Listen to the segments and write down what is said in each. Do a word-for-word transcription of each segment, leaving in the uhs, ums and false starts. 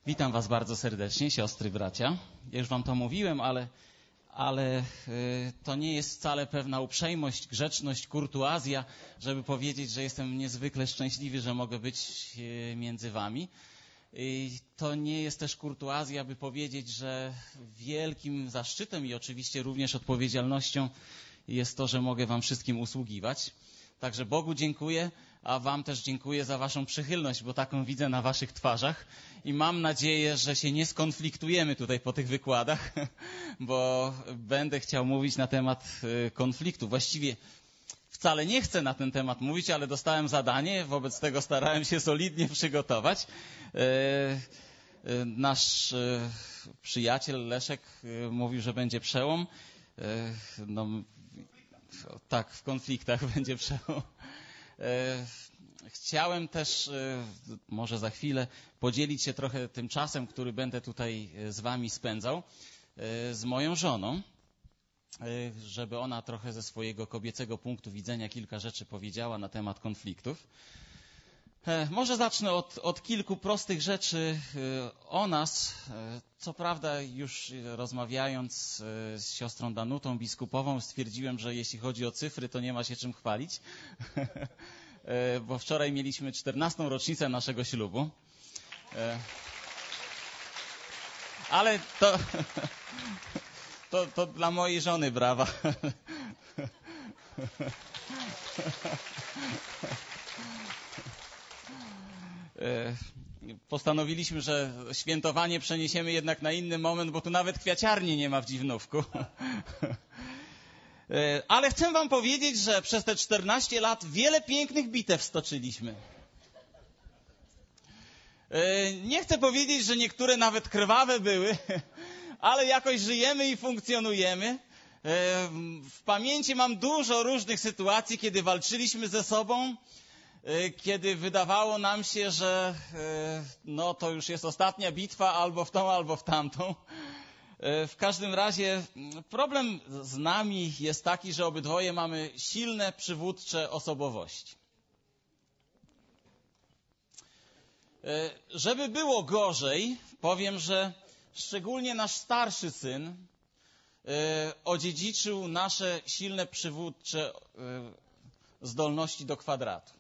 Witam was bardzo serdecznie, siostry, bracia. Ja już wam to mówiłem, ale, ale y, to nie jest wcale pewna uprzejmość, grzeczność, kurtuazja, żeby powiedzieć, że jestem niezwykle szczęśliwy, że mogę być y, między wami. I to nie jest też kurtuazja, by powiedzieć, że wielkim zaszczytem i oczywiście również odpowiedzialnością jest to, że mogę wam wszystkim usługiwać. Także Bogu dziękuję, a wam też dziękuję za waszą przychylność, bo taką widzę na waszych twarzach i mam nadzieję, że się nie skonfliktujemy tutaj po tych wykładach, bo będę chciał mówić na temat konfliktu. Właściwie wcale nie chcę na ten temat mówić, ale dostałem zadanie, wobec tego starałem się solidnie przygotować. Nasz przyjaciel Leszek mówił, że będzie przełom. No, tak, w konfliktach będzie przełom. Chciałem też, może za chwilę, podzielić się trochę tym czasem, który będę tutaj z wami spędzał, z moją żoną, żeby ona trochę ze swojego kobiecego punktu widzenia kilka rzeczy powiedziała na temat konfliktów. Może zacznę od, od kilku prostych rzeczy o nas. Co prawda już rozmawiając z siostrą Danutą biskupową stwierdziłem, że jeśli chodzi o cyfry, to nie ma się czym chwalić, bo wczoraj mieliśmy czternastą rocznicę naszego ślubu. Ale to, to, to dla mojej żony brawa. Postanowiliśmy, że świętowanie przeniesiemy jednak na inny moment, bo tu nawet kwiaciarni nie ma w Dziwnówku. Ale chcę wam powiedzieć, że przez te czternaście lat wiele pięknych bitew stoczyliśmy. Nie chcę powiedzieć, że niektóre nawet krwawe były, ale jakoś żyjemy i funkcjonujemy. W pamięci mam dużo różnych sytuacji, kiedy walczyliśmy ze sobą, kiedy wydawało nam się, że no to już jest ostatnia bitwa albo w tą, albo w tamtą. W każdym razie problem z nami jest taki, że obydwoje mamy silne, przywódcze osobowości. Żeby było gorzej, powiem, że szczególnie nasz starszy syn odziedziczył nasze silne, przywódcze zdolności do kwadratu.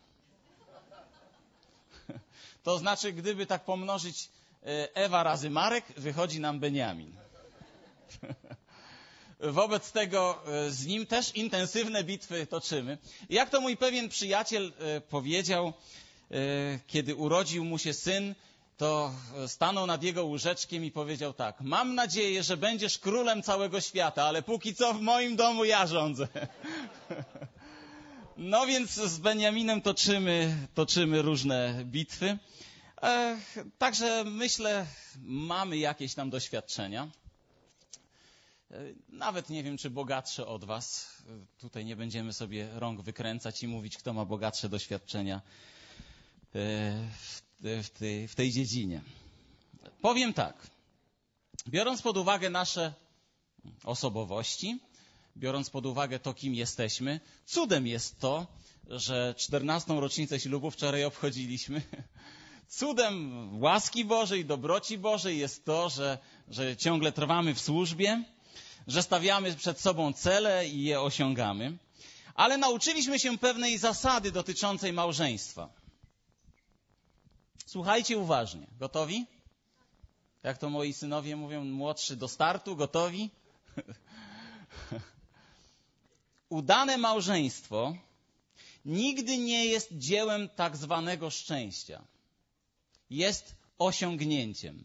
To znaczy, gdyby tak pomnożyć Ewa razy Marek, wychodzi nam Beniamin. Wobec tego z nim też intensywne bitwy toczymy. Jak to mój pewien przyjaciel powiedział, kiedy urodził mu się syn, to stanął nad jego łóżeczkiem i powiedział tak: mam nadzieję, że będziesz królem całego świata, ale póki co w moim domu ja rządzę. No więc z Beniaminem toczymy, toczymy różne bitwy. Także myślę, mamy jakieś tam doświadczenia. Nawet nie wiem, czy bogatsze od was. Tutaj nie będziemy sobie rąk wykręcać i mówić, kto ma bogatsze doświadczenia w tej, w tej dziedzinie. Powiem tak. Biorąc pod uwagę nasze osobowości, biorąc pod uwagę to, kim jesteśmy, cudem jest to, że czternastą rocznicę ślubu wczoraj obchodziliśmy. Cudem łaski Bożej, dobroci Bożej jest to, że, że ciągle trwamy w służbie, że stawiamy przed sobą cele i je osiągamy. Ale nauczyliśmy się pewnej zasady dotyczącej małżeństwa. Słuchajcie uważnie. Gotowi? Jak to moi synowie mówią, młodszy do startu, gotowi? Udane małżeństwo nigdy nie jest dziełem tak zwanego szczęścia. Jest osiągnięciem.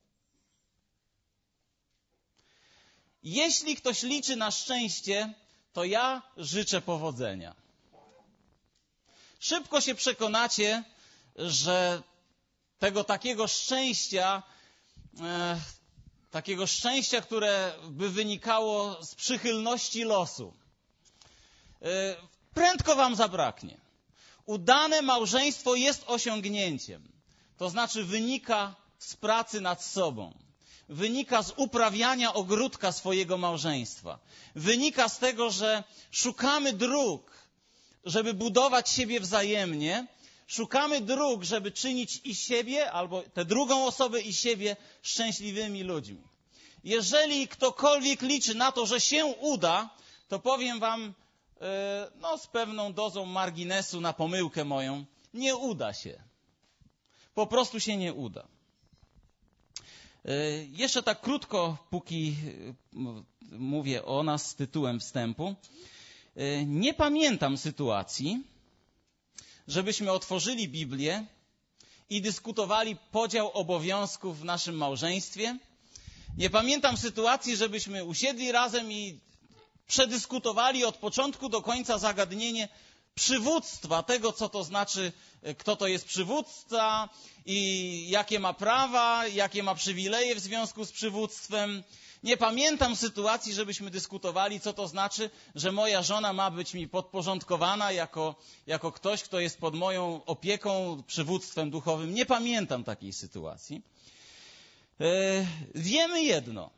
Jeśli ktoś liczy na szczęście, to ja życzę powodzenia. Szybko się przekonacie, że tego takiego szczęścia, e, takiego szczęścia, które by wynikało z przychylności losu, e, prędko wam zabraknie. Udane małżeństwo jest osiągnięciem. To znaczy wynika z pracy nad sobą. Wynika z uprawiania ogródka swojego małżeństwa. Wynika z tego, że szukamy dróg, żeby budować siebie wzajemnie. szukamy dróg, żeby czynić i siebie, albo tę drugą osobę i siebie szczęśliwymi ludźmi. Jeżeli ktokolwiek liczy na to, że się uda, to powiem wam no, z pewną dozą marginesu na pomyłkę moją, nie uda się. Po prostu się nie uda. Jeszcze tak krótko, póki mówię o nas tytułem wstępu. Nie pamiętam sytuacji, żebyśmy otworzyli Biblię i dyskutowali podział obowiązków w naszym małżeństwie. Nie pamiętam sytuacji, żebyśmy usiedli razem i przedyskutowali od początku do końca zagadnienie przywództwa, tego co to znaczy, kto to jest przywódca i jakie ma prawa, jakie ma przywileje w związku z przywództwem. Nie pamiętam sytuacji, żebyśmy dyskutowali, co to znaczy, że moja żona ma być mi podporządkowana jako, jako ktoś, kto jest pod moją opieką, przywództwem duchowym. Nie pamiętam takiej sytuacji. Yy, wiemy jedno,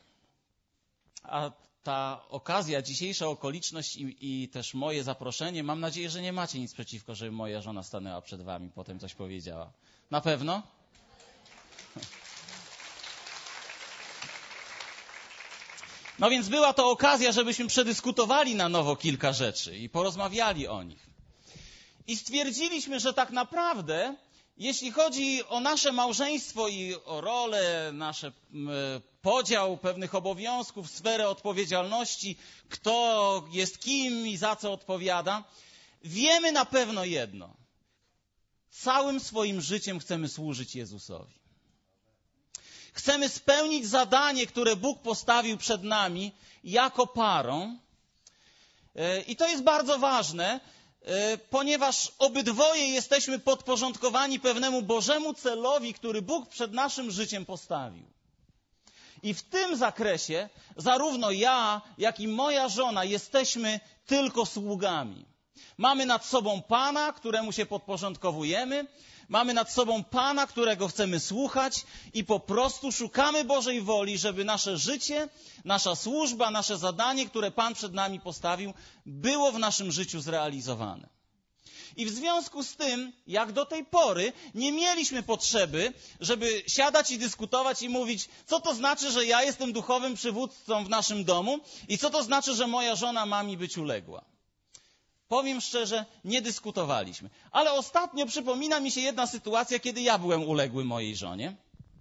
a ta okazja, dzisiejsza okoliczność i, i też moje zaproszenie, mam nadzieję, że nie macie nic przeciwko, żeby moja żona stanęła przed wami, potem coś powiedziała. Na pewno? No więc była to okazja, żebyśmy przedyskutowali na nowo kilka rzeczy i porozmawiali o nich. I stwierdziliśmy, że tak naprawdę, jeśli chodzi o nasze małżeństwo i o rolę, nasze podział pewnych obowiązków, sferę odpowiedzialności, kto jest kim i za co odpowiada, wiemy na pewno jedno. Całym swoim życiem chcemy służyć Jezusowi. Chcemy spełnić zadanie, które Bóg postawił przed nami jako parą. I to jest bardzo ważne, ponieważ obydwoje jesteśmy podporządkowani pewnemu Bożemu celowi, który Bóg przed naszym życiem postawił. I w tym zakresie zarówno ja, jak i moja żona jesteśmy tylko sługami. Mamy nad sobą Pana, któremu się podporządkowujemy. Mamy nad sobą Pana, którego chcemy słuchać i po prostu szukamy Bożej woli, żeby nasze życie, nasza służba, nasze zadanie, które Pan przed nami postawił, było w naszym życiu zrealizowane. I w związku z tym, jak do tej pory, nie mieliśmy potrzeby, żeby siadać i dyskutować i mówić, co to znaczy, że ja jestem duchowym przywódcą w naszym domu i co to znaczy, że moja żona ma mi być uległa. Powiem szczerze, nie dyskutowaliśmy. Ale ostatnio przypomina mi się jedna sytuacja, kiedy ja byłem uległy mojej żonie.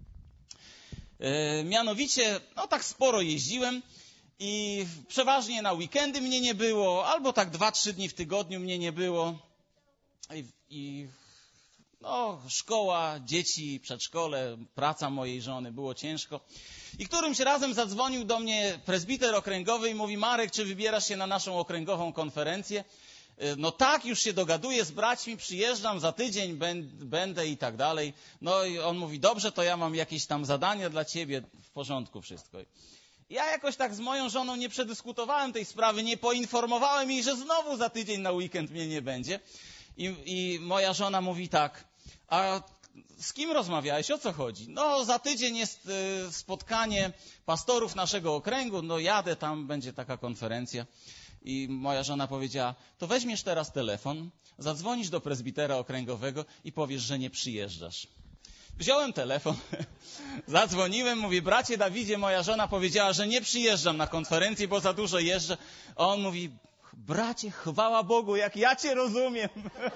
Yy, mianowicie, no tak sporo jeździłem i przeważnie na weekendy mnie nie było, albo tak dwa, trzy dni w tygodniu mnie nie było. I, i no, szkoła, dzieci, przedszkole, praca mojej żony, było ciężko. I którymś razem zadzwonił do mnie prezbiter okręgowy i mówi: Marek, czy wybierasz się na naszą okręgową konferencję? No tak, już się dogaduję z braćmi, przyjeżdżam za tydzień, będę i tak dalej. No i on mówi: dobrze, to ja mam jakieś tam zadania dla ciebie, w porządku wszystko. Ja jakoś tak z moją żoną nie przedyskutowałem tej sprawy, nie poinformowałem jej, że znowu za tydzień na weekend mnie nie będzie. I, i moja żona mówi tak: a z kim rozmawiałeś, o co chodzi? No za tydzień jest y, spotkanie pastorów naszego okręgu, no jadę, tam będzie taka konferencja. I moja żona powiedziała: to weźmiesz teraz telefon, zadzwonisz do prezbitera okręgowego i powiesz, że nie przyjeżdżasz. Wziąłem telefon, zadzwoniłem, mówię: bracie Dawidzie, moja żona powiedziała, że nie przyjeżdżam na konferencję, bo za dużo jeżdżę. A on mówi: bracie, chwała Bogu, jak ja cię rozumiem.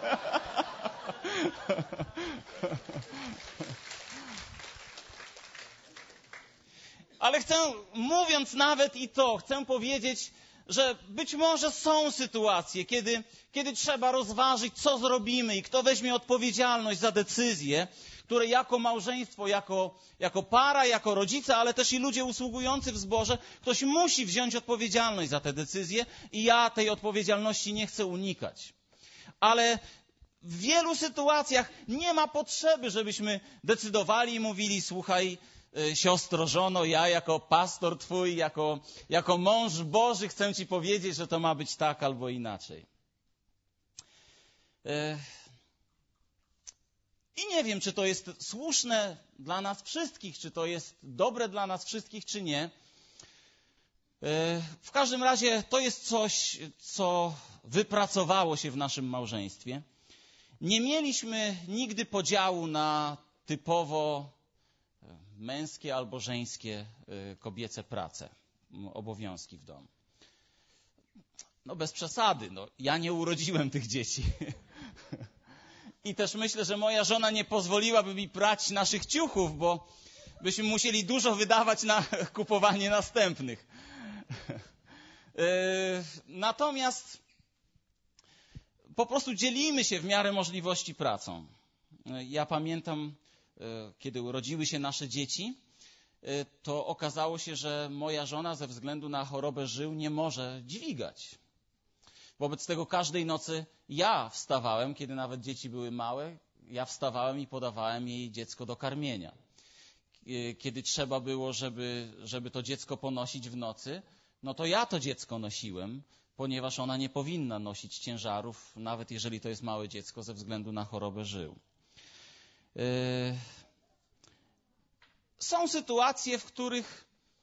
Ale chcę, mówiąc nawet i to, chcę powiedzieć, że być może są sytuacje, kiedy, kiedy trzeba rozważyć, co zrobimy i kto weźmie odpowiedzialność za decyzje, które jako małżeństwo, jako, jako para, jako rodzice, ale też i ludzie usługujący w zborze, ktoś musi wziąć odpowiedzialność za te decyzje i ja tej odpowiedzialności nie chcę unikać. Ale w wielu sytuacjach nie ma potrzeby, żebyśmy decydowali i mówili: słuchaj, siostro, żono, ja jako pastor twój, jako, jako mąż Boży chcę ci powiedzieć, że to ma być tak albo inaczej. I nie wiem, czy to jest słuszne dla nas wszystkich, czy to jest dobre dla nas wszystkich, czy nie. W każdym razie to jest coś, co wypracowało się w naszym małżeństwie. Nie mieliśmy nigdy podziału na typowo męskie albo żeńskie, kobiece prace, obowiązki w domu. No bez przesady, no, ja nie urodziłem tych dzieci. I też myślę, że moja żona nie pozwoliłaby mi prać naszych ciuchów, bo byśmy musieli dużo wydawać na kupowanie następnych. Natomiast po prostu dzielimy się w miarę możliwości pracą. Ja pamiętam, kiedy urodziły się nasze dzieci, to okazało się, że moja żona ze względu na chorobę żył nie może dźwigać. Wobec tego każdej nocy ja wstawałem, kiedy nawet dzieci były małe, ja wstawałem i podawałem jej dziecko do karmienia. Kiedy trzeba było, żeby, żeby to dziecko ponosić w nocy, no to ja to dziecko nosiłem, ponieważ ona nie powinna nosić ciężarów, nawet jeżeli to jest małe dziecko, ze względu na chorobę żył. Są sytuacje, w których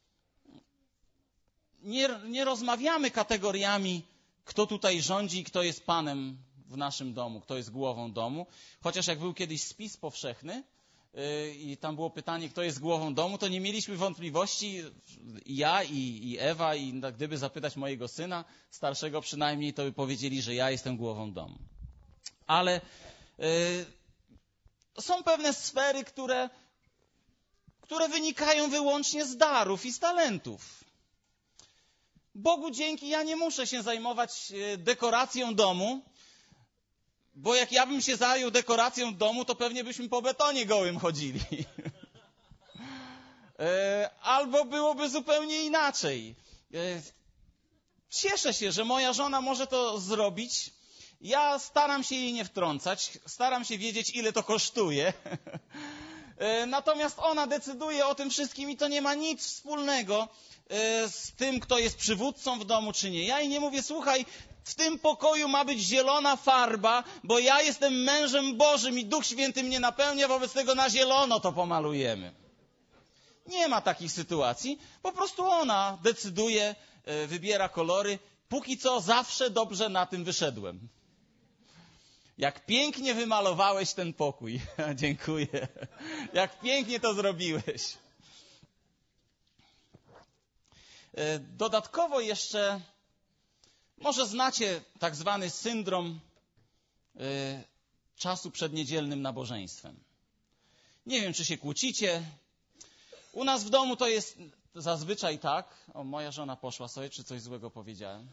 nie, nie rozmawiamy kategoriami, kto tutaj rządzi i kto jest panem w naszym domu, kto jest głową domu. Chociaż jak był kiedyś spis powszechny yy, i tam było pytanie, kto jest głową domu, to nie mieliśmy wątpliwości, ja i, i Ewa, i gdyby zapytać mojego syna, starszego przynajmniej, to by powiedzieli, że ja jestem głową domu. Ale yy, są pewne sfery, które, które wynikają wyłącznie z darów i z talentów. Bogu dzięki, ja nie muszę się zajmować dekoracją domu, bo jak ja bym się zajął dekoracją domu, to pewnie byśmy po betonie gołym chodzili. Albo byłoby zupełnie inaczej. Cieszę się, że moja żona może to zrobić. Ja staram się jej nie wtrącać, staram się wiedzieć, ile to kosztuje. Natomiast ona decyduje o tym wszystkim i to nie ma nic wspólnego z tym, kto jest przywódcą w domu, czy nie. Ja jej nie mówię, słuchaj, w tym pokoju ma być zielona farba, bo ja jestem mężem Bożym i Duch Święty mnie napełnia, wobec tego na zielono to pomalujemy. Nie ma takich sytuacji. Po prostu ona decyduje, wybiera kolory. Póki co zawsze dobrze na tym wyszedłem. Jak pięknie wymalowałeś ten pokój. Dziękuję. Jak pięknie to zrobiłeś. Dodatkowo jeszcze, może znacie tak zwany syndrom czasu przed niedzielnym nabożeństwem. Nie wiem, czy się kłócicie. U nas w domu to jest zazwyczaj tak. O, moja żona poszła sobie, czy coś złego powiedziałem?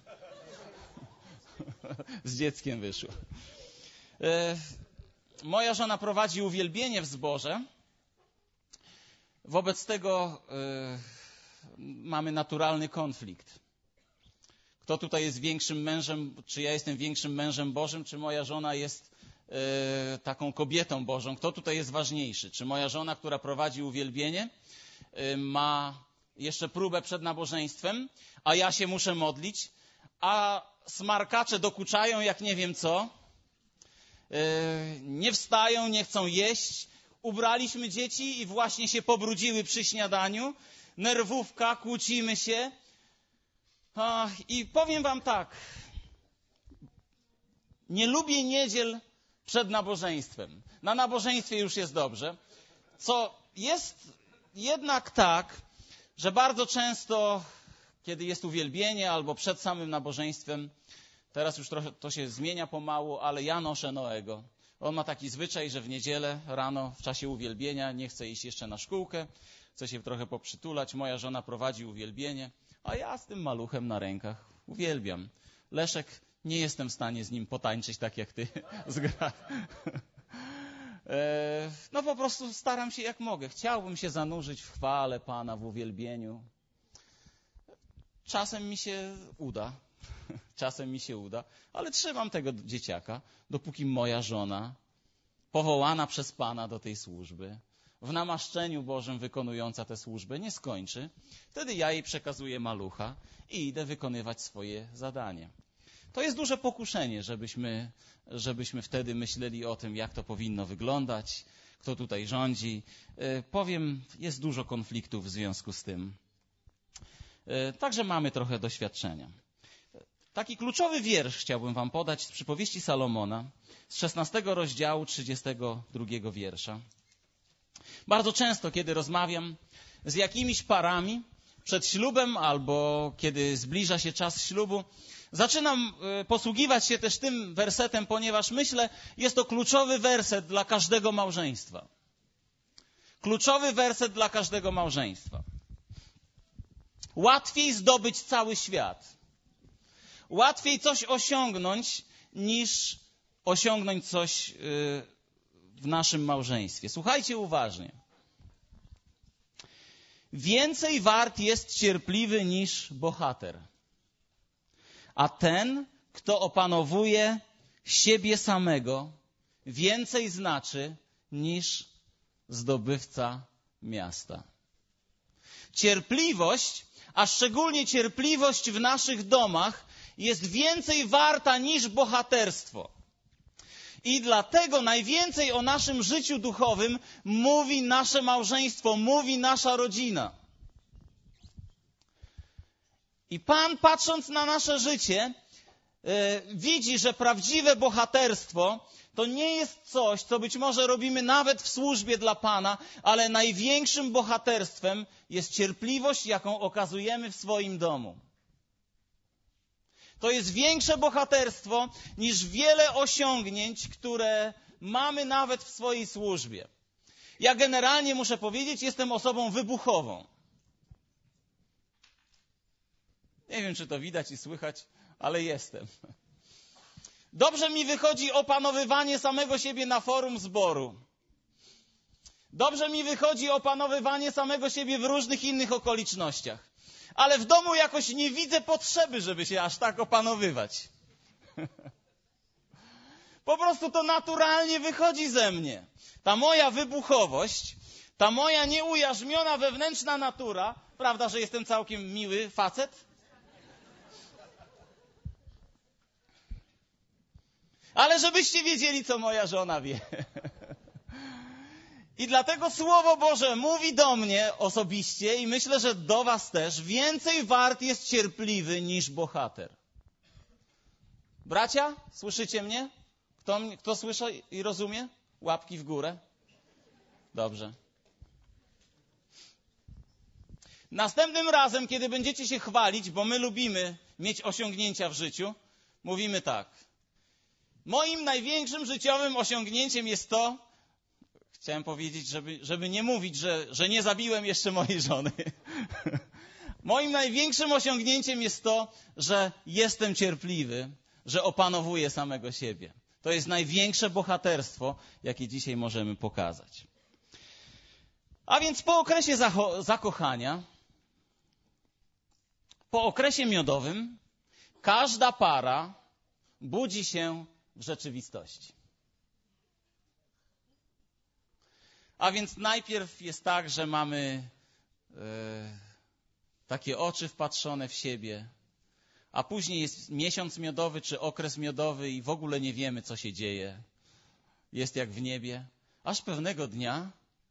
Z dzieckiem wyszło. Moja żona prowadzi uwielbienie w zborze. Wobec tego mamy naturalny konflikt. Kto tutaj jest większym mężem, czy ja jestem większym mężem Bożym, czy moja żona jest e, taką kobietą Bożą? Kto tutaj jest ważniejszy? Czy moja żona, która prowadzi uwielbienie, e, ma jeszcze próbę przed nabożeństwem, a ja się muszę modlić, a smarkacze dokuczają jak nie wiem co, e, nie wstają, nie chcą jeść, ubraliśmy dzieci i właśnie się pobrudziły przy śniadaniu, nerwówka, kłócimy się. I powiem wam tak, nie lubię niedziel przed nabożeństwem. Na nabożeństwie już jest dobrze. Co jest jednak tak, że bardzo często, kiedy jest uwielbienie albo przed samym nabożeństwem, teraz już trochę to się zmienia pomału, ale ja noszę Noego. On ma taki zwyczaj, że w niedzielę rano w czasie uwielbienia nie chce iść jeszcze na szkółkę, chce się trochę poprzytulać. Moja żona prowadzi uwielbienie, a ja z tym maluchem na rękach uwielbiam. Leszek, nie jestem w stanie z nim potańczyć tak jak ty. No po prostu staram się jak mogę. Chciałbym się zanurzyć w chwale Pana, w uwielbieniu. Czasem mi się uda. Czasem mi się uda, ale trzymam tego dzieciaka, dopóki moja żona, powołana przez Pana do tej służby, w namaszczeniu Bożym wykonująca tę służbę, nie skończy. Wtedy ja jej przekazuję malucha i idę wykonywać swoje zadanie. To jest duże pokuszenie, żebyśmy, żebyśmy wtedy myśleli o tym, jak to powinno wyglądać, kto tutaj rządzi. Powiem, jest dużo konfliktów w związku z tym. Także mamy trochę doświadczenia. Taki kluczowy wiersz chciałbym wam podać z przypowieści Salomona, z szesnastego rozdziału, trzydziestego drugiego wiersza. Bardzo często, kiedy rozmawiam z jakimiś parami przed ślubem albo kiedy zbliża się czas ślubu, zaczynam posługiwać się też tym wersetem, ponieważ myślę, jest to kluczowy werset dla każdego małżeństwa. Kluczowy werset dla każdego małżeństwa. Łatwiej zdobyć cały świat. Łatwiej coś osiągnąć, niż osiągnąć coś w naszym małżeństwie. Słuchajcie uważnie. Więcej wart jest cierpliwy niż bohater, a ten, kto opanowuje siebie samego, więcej znaczy niż zdobywca miasta. Cierpliwość, a szczególnie cierpliwość w naszych domach, jest więcej warta niż bohaterstwo. I dlatego najwięcej o naszym życiu duchowym mówi nasze małżeństwo, mówi nasza rodzina. I Pan, patrząc na nasze życie, yy, widzi, że prawdziwe bohaterstwo to nie jest coś, co być może robimy nawet w służbie dla Pana, ale największym bohaterstwem jest cierpliwość, jaką okazujemy w swoim domu. To jest większe bohaterstwo niż wiele osiągnięć, które mamy nawet w swojej służbie. Ja generalnie muszę powiedzieć, jestem osobą wybuchową. Nie wiem, czy to widać i słychać, ale jestem. Dobrze mi wychodzi opanowywanie samego siebie na forum zboru. Dobrze mi wychodzi opanowywanie samego siebie w różnych innych okolicznościach. Ale w domu jakoś nie widzę potrzeby, żeby się aż tak opanowywać. Po prostu to naturalnie wychodzi ze mnie. Ta moja wybuchowość, ta moja nieujarzmiona wewnętrzna natura, prawda, że jestem całkiem miły facet? Ale żebyście wiedzieli, co moja żona wie. I dlatego Słowo Boże mówi do mnie osobiście i myślę, że do was też, więcej wart jest cierpliwy niż bohater. Bracia, słyszycie mnie? Kto, kto słyszy i rozumie? Łapki w górę. Dobrze. Następnym razem, kiedy będziecie się chwalić, bo my lubimy mieć osiągnięcia w życiu, mówimy tak. Moim największym życiowym osiągnięciem jest to, chciałem powiedzieć, żeby, żeby nie mówić, że, że nie zabiłem jeszcze mojej żony. Moim największym osiągnięciem jest to, że jestem cierpliwy, że opanowuję samego siebie. To jest największe bohaterstwo, jakie dzisiaj możemy pokazać. A więc po okresie zacho- zakochania, po okresie miodowym, każda para budzi się w rzeczywistości. A więc najpierw jest tak, że mamy e, takie oczy wpatrzone w siebie, a później jest miesiąc miodowy czy okres miodowy i w ogóle nie wiemy, co się dzieje. Jest jak w niebie. Aż pewnego dnia,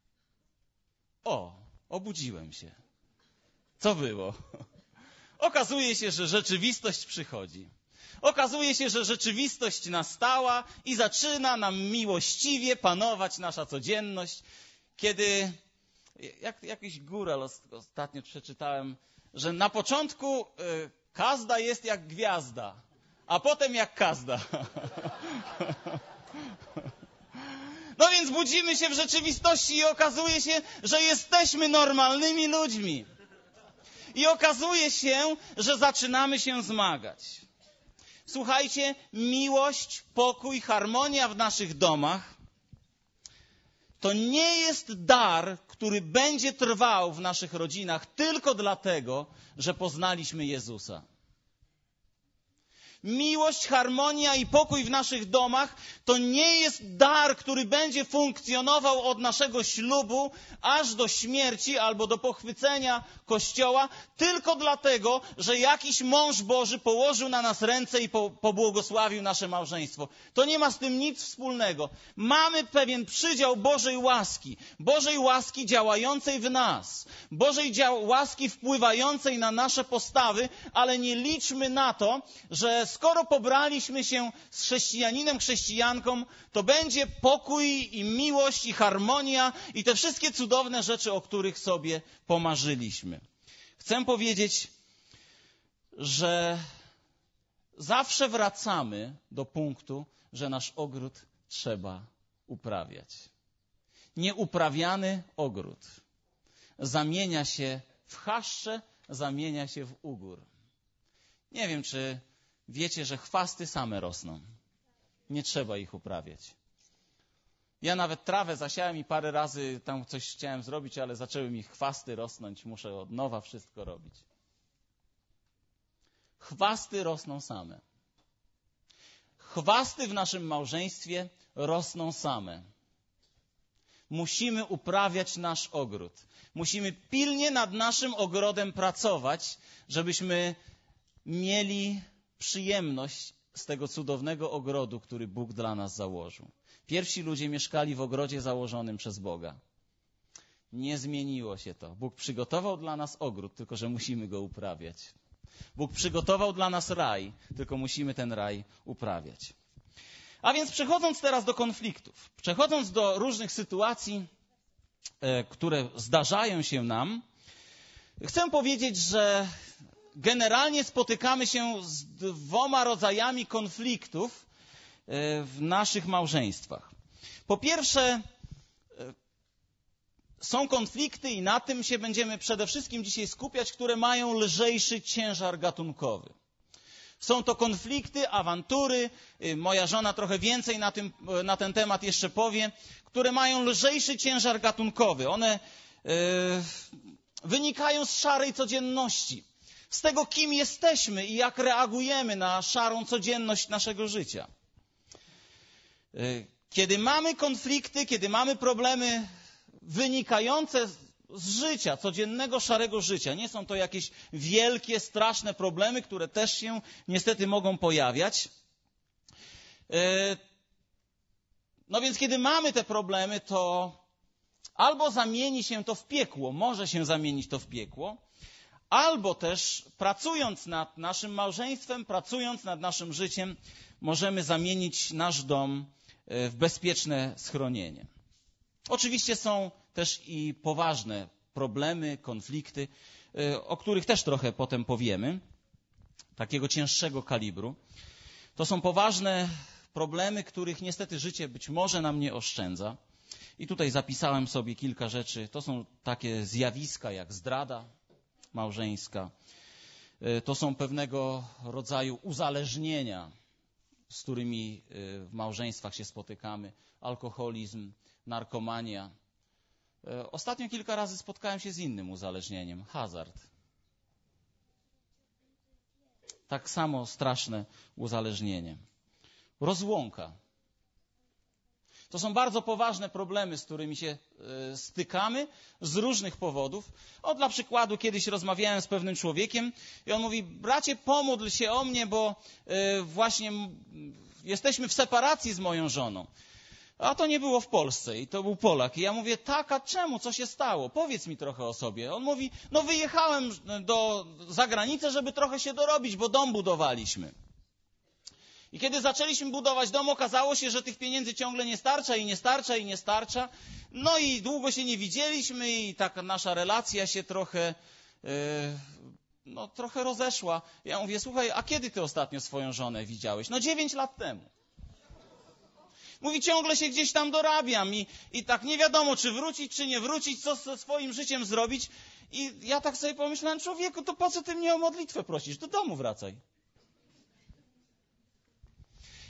o, obudziłem się. Co było? Okazuje się, że rzeczywistość przychodzi. Okazuje się, że rzeczywistość nastała i zaczyna nam miłościwie panować nasza codzienność. Kiedy, jak jakiś góral ostatnio przeczytałem, że na początku y, kazda jest jak gwiazda, a potem jak kazda. No więc budzimy się w rzeczywistości i okazuje się, że jesteśmy normalnymi ludźmi. I okazuje się, że zaczynamy się zmagać. Słuchajcie, miłość, pokój, harmonia w naszych domach to nie jest dar, który będzie trwał w naszych rodzinach tylko dlatego, że poznaliśmy Jezusa. miłość, harmonia i pokój w naszych domach to nie jest dar, który będzie funkcjonował od naszego ślubu aż do śmierci albo do pochwycenia Kościoła, tylko dlatego, że jakiś mąż Boży położył na nas ręce i po, pobłogosławił nasze małżeństwo. To nie ma z tym nic wspólnego. Mamy pewien przydział Bożej łaski, Bożej łaski działającej w nas, Bożej dział, łaski wpływającej na nasze postawy, ale nie liczmy na to, że skoro pobraliśmy się z chrześcijaninem, chrześcijanką, to będzie pokój i miłość i harmonia i te wszystkie cudowne rzeczy, o których sobie pomarzyliśmy. Chcę powiedzieć, że zawsze wracamy do punktu, że nasz ogród trzeba uprawiać. Nieuprawiany ogród zamienia się w chaszcze, zamienia się w ugór. Nie wiem, czy wiecie, że chwasty same rosną. Nie trzeba ich uprawiać. Ja nawet trawę zasiałem i parę razy tam coś chciałem zrobić, ale zaczęły mi chwasty rosnąć. Muszę od nowa wszystko robić. Chwasty rosną same. Chwasty w naszym małżeństwie rosną same. Musimy uprawiać nasz ogród. Musimy pilnie nad naszym ogrodem pracować, żebyśmy mieli przyjemność z tego cudownego ogrodu, który Bóg dla nas założył. Pierwsi ludzie mieszkali w ogrodzie założonym przez Boga. Nie zmieniło się to. Bóg przygotował dla nas ogród, tylko że musimy go uprawiać. Bóg przygotował dla nas raj, tylko musimy ten raj uprawiać. A więc przechodząc teraz do konfliktów, przechodząc do różnych sytuacji, e, które zdarzają się nam, chcę powiedzieć, że generalnie spotykamy się z dwoma rodzajami konfliktów w naszych małżeństwach. Po pierwsze, są konflikty i na tym się będziemy przede wszystkim dzisiaj skupiać, które mają lżejszy ciężar gatunkowy. Są to konflikty, awantury, moja żona trochę więcej na, tym, na ten temat jeszcze powie, które mają lżejszy ciężar gatunkowy. One yy, wynikają z szarej codzienności, z tego, kim jesteśmy i jak reagujemy na szarą codzienność naszego życia. Kiedy mamy konflikty, kiedy mamy problemy wynikające z życia, codziennego, szarego życia, nie są to jakieś wielkie, straszne problemy, które też się niestety mogą pojawiać. No więc kiedy mamy te problemy, to albo zamieni się to w piekło, może się zamienić to w piekło, albo też pracując nad naszym małżeństwem, pracując nad naszym życiem, możemy zamienić nasz dom w bezpieczne schronienie. Oczywiście są też i poważne problemy, konflikty, o których też trochę potem powiemy, takiego cięższego kalibru. To są poważne problemy, których niestety życie być może nam nie oszczędza. I tutaj zapisałem sobie kilka rzeczy. To są takie zjawiska jak zdrada małżeńska. To są pewnego rodzaju uzależnienia, z którymi w małżeństwach się spotykamy. Alkoholizm, narkomania. Ostatnio kilka razy spotkałem się z innym uzależnieniem. Hazard. Tak samo straszne uzależnienie. Rozłąka. To są bardzo poważne problemy, z którymi się stykamy z różnych powodów. O, dla przykładu, kiedyś rozmawiałem z pewnym człowiekiem i on mówi: bracie, pomódl się o mnie, bo właśnie jesteśmy w separacji z moją żoną. A to nie było w Polsce i to był Polak. I ja mówię: tak, a czemu? Co się stało? Powiedz mi trochę o sobie. On mówi: no wyjechałem do, za granicę, żeby trochę się dorobić, bo dom budowaliśmy. I kiedy zaczęliśmy budować dom, okazało się, że tych pieniędzy ciągle nie starcza i nie starcza i nie starcza. No i długo się nie widzieliśmy i tak nasza relacja się trochę, yy, no, trochę rozeszła. Ja mówię: słuchaj, a kiedy ty ostatnio swoją żonę widziałeś? No dziewięć lat temu. Mówi: ciągle się gdzieś tam dorabiam i, i tak nie wiadomo, czy wrócić, czy nie wrócić, co ze swoim życiem zrobić. I ja tak sobie pomyślałem: człowieku, to po co ty mnie o modlitwę prosisz? Do domu wracaj.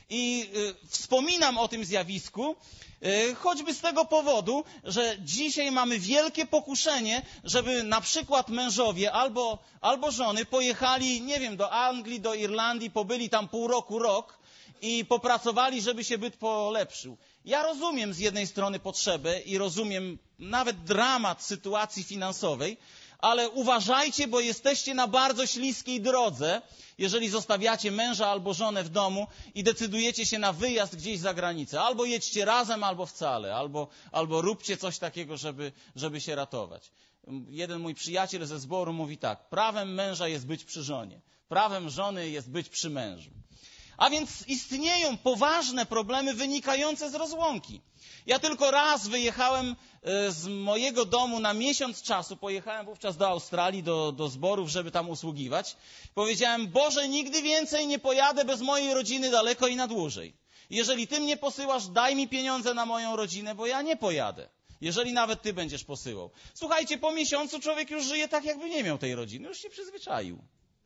I y, wspominam o tym zjawisku, y, choćby z tego powodu, że dzisiaj mamy wielkie pokuszenie, żeby na przykład mężowie albo, albo żony pojechali, nie wiem, do Anglii, do Irlandii, pobyli tam pół roku, rok i popracowali, żeby się byt polepszył. Ja rozumiem z jednej strony potrzebę i rozumiem nawet dramat sytuacji finansowej, ale uważajcie, bo jesteście na bardzo śliskiej drodze, jeżeli zostawiacie męża albo żonę w domu i decydujecie się na wyjazd gdzieś za granicę. Albo jedźcie razem, albo wcale, albo, albo róbcie coś takiego, żeby, żeby się ratować. Jeden mój przyjaciel ze zboru mówi tak: prawem męża jest być przy żonie, prawem żony jest być przy mężu. A więc istnieją poważne problemy wynikające z rozłąki. Ja tylko raz wyjechałem z mojego domu na miesiąc czasu, pojechałem wówczas do Australii, do, do zborów, żeby tam usługiwać. Powiedziałem: Boże, nigdy więcej nie pojadę bez mojej rodziny daleko i na dłużej. Jeżeli Ty mnie posyłasz, daj mi pieniądze na moją rodzinę, bo ja nie pojadę. Jeżeli nawet Ty będziesz posyłał. Słuchajcie, po miesiącu człowiek już żyje tak, jakby nie miał tej rodziny. Już się przyzwyczaił.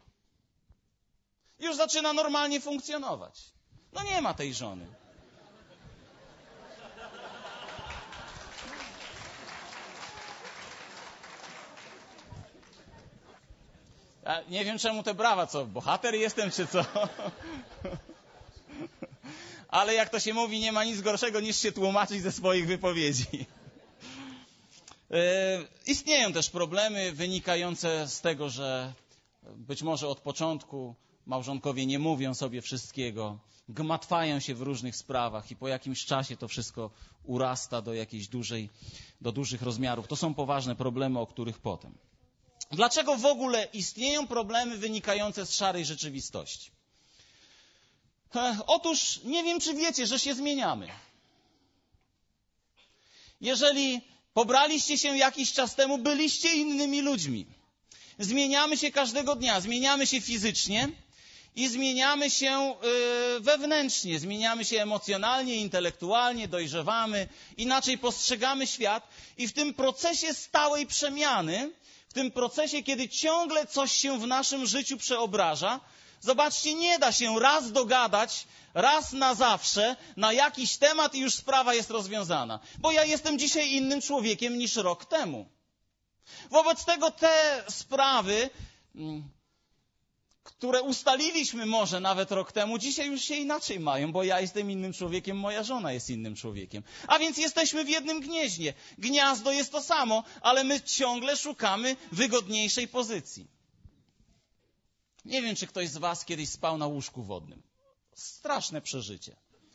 Już zaczyna normalnie funkcjonować. No nie ma tej żony. Ja nie wiem, czemu te brawa, co bohater jestem, czy co? Ale jak to się mówi, nie ma nic gorszego niż się tłumaczyć ze swoich wypowiedzi. Yy, istnieją też problemy wynikające z tego, że być może od początku małżonkowie nie mówią sobie wszystkiego, gmatwają się w różnych sprawach i po jakimś czasie to wszystko urasta do jakiejś dużej, do dużych rozmiarów. To są poważne problemy, o których potem. Dlaczego w ogóle istnieją problemy wynikające z szarej rzeczywistości? Otóż nie wiem, czy wiecie, że się zmieniamy. Jeżeli pobraliście się jakiś czas temu, byliście innymi ludźmi. Zmieniamy się każdego dnia, zmieniamy się fizycznie i zmieniamy się wewnętrznie, zmieniamy się emocjonalnie, intelektualnie, dojrzewamy, inaczej postrzegamy świat i w tym procesie stałej przemiany, w tym procesie, kiedy ciągle coś się w naszym życiu przeobraża, zobaczcie, nie da się raz dogadać, raz na zawsze na jakiś temat i już sprawa jest rozwiązana. Bo ja jestem dzisiaj innym człowiekiem niż rok temu. Wobec tego te sprawy, które ustaliliśmy może nawet rok temu, dzisiaj już się inaczej mają, bo ja jestem innym człowiekiem, moja żona jest innym człowiekiem. A więc jesteśmy w jednym gnieździe. Gniazdo jest to samo, ale my ciągle szukamy wygodniejszej pozycji. Nie wiem, czy ktoś z was kiedyś spał na łóżku wodnym. Straszne przeżycie.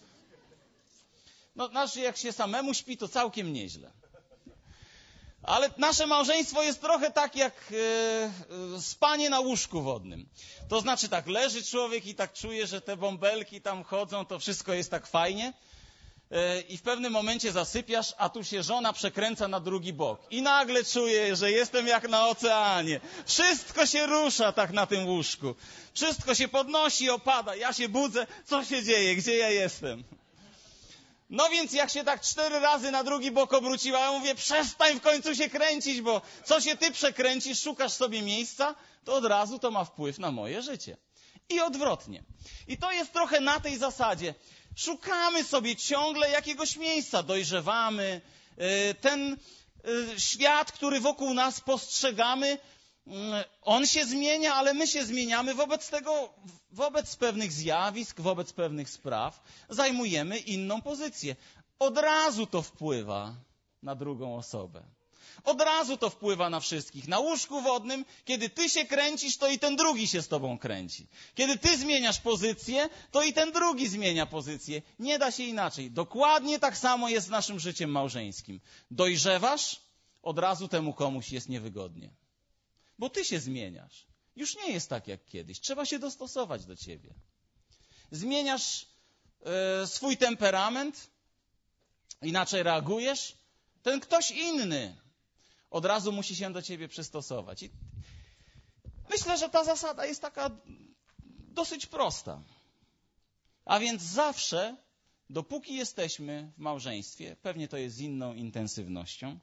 No, znaczy, jak się samemu śpi, to całkiem nieźle. Ale nasze małżeństwo jest trochę tak jak e, spanie na łóżku wodnym. To znaczy tak, leży człowiek i tak czuje, że te bąbelki tam chodzą, to wszystko jest tak fajnie. E, I w pewnym momencie zasypiasz, a tu się żona przekręca na drugi bok. I nagle czuję, że jestem jak na oceanie. Wszystko się rusza tak na tym łóżku. Wszystko się podnosi, opada. Ja się budzę. Co się dzieje? Gdzie ja jestem? No więc jak się tak cztery razy na drugi bok obróciła, ja mówię: przestań w końcu się kręcić, bo co się ty przekręcisz, szukasz sobie miejsca, to od razu to ma wpływ na moje życie. I odwrotnie. I to jest trochę na tej zasadzie. Szukamy sobie ciągle jakiegoś miejsca, dojrzewamy. Ten świat, który wokół nas postrzegamy, on się zmienia, ale my się zmieniamy. Wobec tego, wobec pewnych zjawisk, wobec pewnych spraw zajmujemy inną pozycję. Od razu to wpływa na drugą osobę. Od razu to wpływa na wszystkich. Na łóżku wodnym, kiedy ty się kręcisz, to i ten drugi się z tobą kręci. Kiedy ty zmieniasz pozycję, to i ten drugi zmienia pozycję. Nie da się inaczej. Dokładnie tak samo jest z naszym życiem małżeńskim. Dojrzewasz, od razu temu komuś jest niewygodnie. Bo ty się zmieniasz. Już nie jest tak jak kiedyś. Trzeba się dostosować do ciebie. Zmieniasz e, swój temperament, inaczej reagujesz. Ten ktoś inny od razu musi się do ciebie przystosować. I myślę, że ta zasada jest taka dosyć prosta. A więc zawsze, dopóki jesteśmy w małżeństwie, pewnie to jest z inną intensywnością,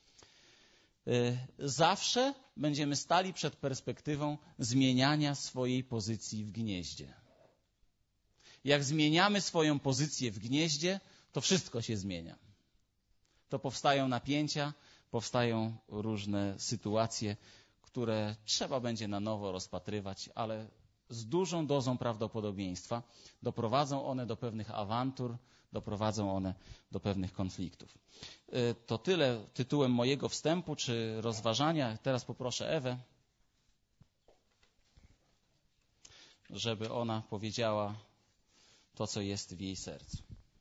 zawsze będziemy stali przed perspektywą zmieniania swojej pozycji w gnieździe. Jak zmieniamy swoją pozycję w gnieździe, to wszystko się zmienia. To powstają napięcia, powstają różne sytuacje, które trzeba będzie na nowo rozpatrywać, ale z dużą dozą prawdopodobieństwa doprowadzą one do pewnych awantur, doprowadzą one do pewnych konfliktów. To tyle tytułem mojego wstępu czy rozważania. Teraz poproszę Ewę, żeby ona powiedziała to, co jest w jej sercu.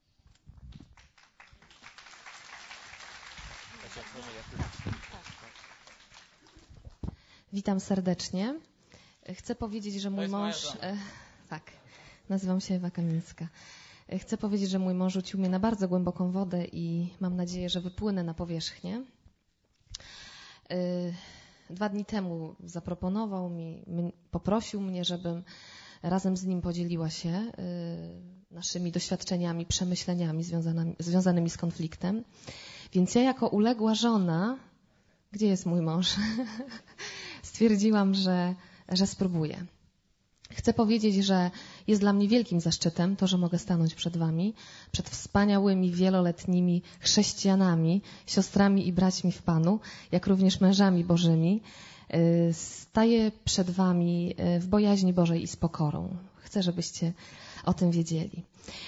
Witam serdecznie. Chcę powiedzieć, że mój mąż... E, tak, nazywam się Ewa Kamińska. Chcę powiedzieć, że mój mąż rzucił mnie na bardzo głęboką wodę i mam nadzieję, że wypłynę na powierzchnię. E, dwa dni temu zaproponował mi, poprosił mnie, żebym razem z nim podzieliła się e, naszymi doświadczeniami, przemyśleniami związanymi, związanymi z konfliktem. Więc ja jako uległa żona, gdzie jest mój mąż, stwierdziłam, że, że spróbuję. Chcę powiedzieć, że jest dla mnie wielkim zaszczytem to, że mogę stanąć przed wami, przed wspaniałymi, wieloletnimi chrześcijanami, siostrami i braćmi w Panu, jak również mężami Bożymi. Staję przed wami w bojaźni Bożej i z pokorą. Chcę, żebyście o tym wiedzieli.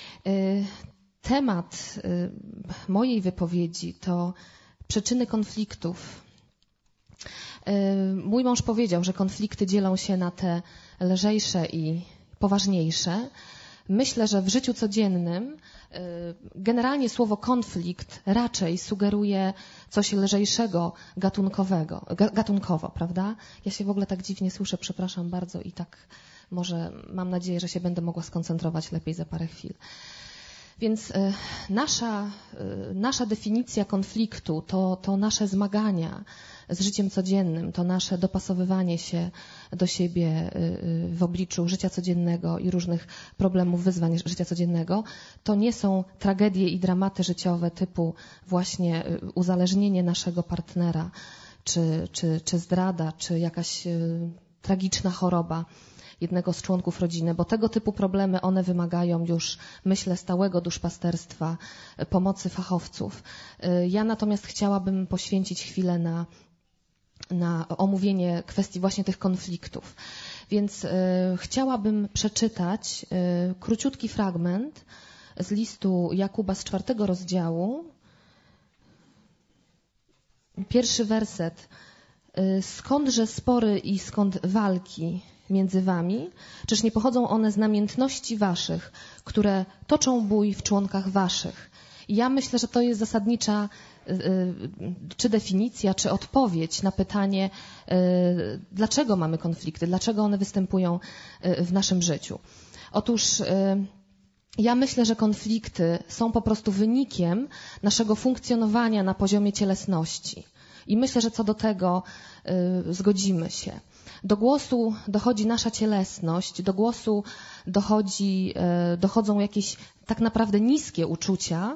Temat mojej wypowiedzi to przyczyny konfliktów. Mój mąż powiedział, że konflikty dzielą się na te lżejsze i poważniejsze. Myślę, że w życiu codziennym generalnie słowo konflikt raczej sugeruje coś lżejszego, gatunkowego, gatunkowo, prawda? Ja się w ogóle tak dziwnie słyszę, przepraszam bardzo i tak może mam nadzieję, że się będę mogła skoncentrować lepiej za parę chwil. Więc nasza, nasza definicja konfliktu to, to nasze zmagania z życiem codziennym, to nasze dopasowywanie się do siebie w obliczu życia codziennego i różnych problemów, wyzwań życia codziennego. To nie są tragedie i dramaty życiowe typu właśnie uzależnienie naszego partnera, czy, czy, czy zdrada, czy jakaś tragiczna choroba jednego z członków rodziny, bo tego typu problemy, one wymagają już, myślę, stałego duszpasterstwa, pomocy fachowców. Ja natomiast chciałabym poświęcić chwilę na, na omówienie kwestii właśnie tych konfliktów. Więc y, chciałabym przeczytać y, króciutki fragment z listu Jakuba z czwartego rozdziału. Pierwszy werset. Y, skądże spory i skąd walki między wami? Czyż nie pochodzą one z namiętności waszych, które toczą bój w członkach waszych? I ja myślę, że to jest zasadnicza czy definicja, czy odpowiedź na pytanie, dlaczego mamy konflikty, dlaczego one występują w naszym życiu. Otóż ja myślę, że konflikty są po prostu wynikiem naszego funkcjonowania na poziomie cielesności. I myślę, że co do tego zgodzimy się. Do głosu dochodzi nasza cielesność, do głosu dochodzi, dochodzą jakieś tak naprawdę niskie uczucia,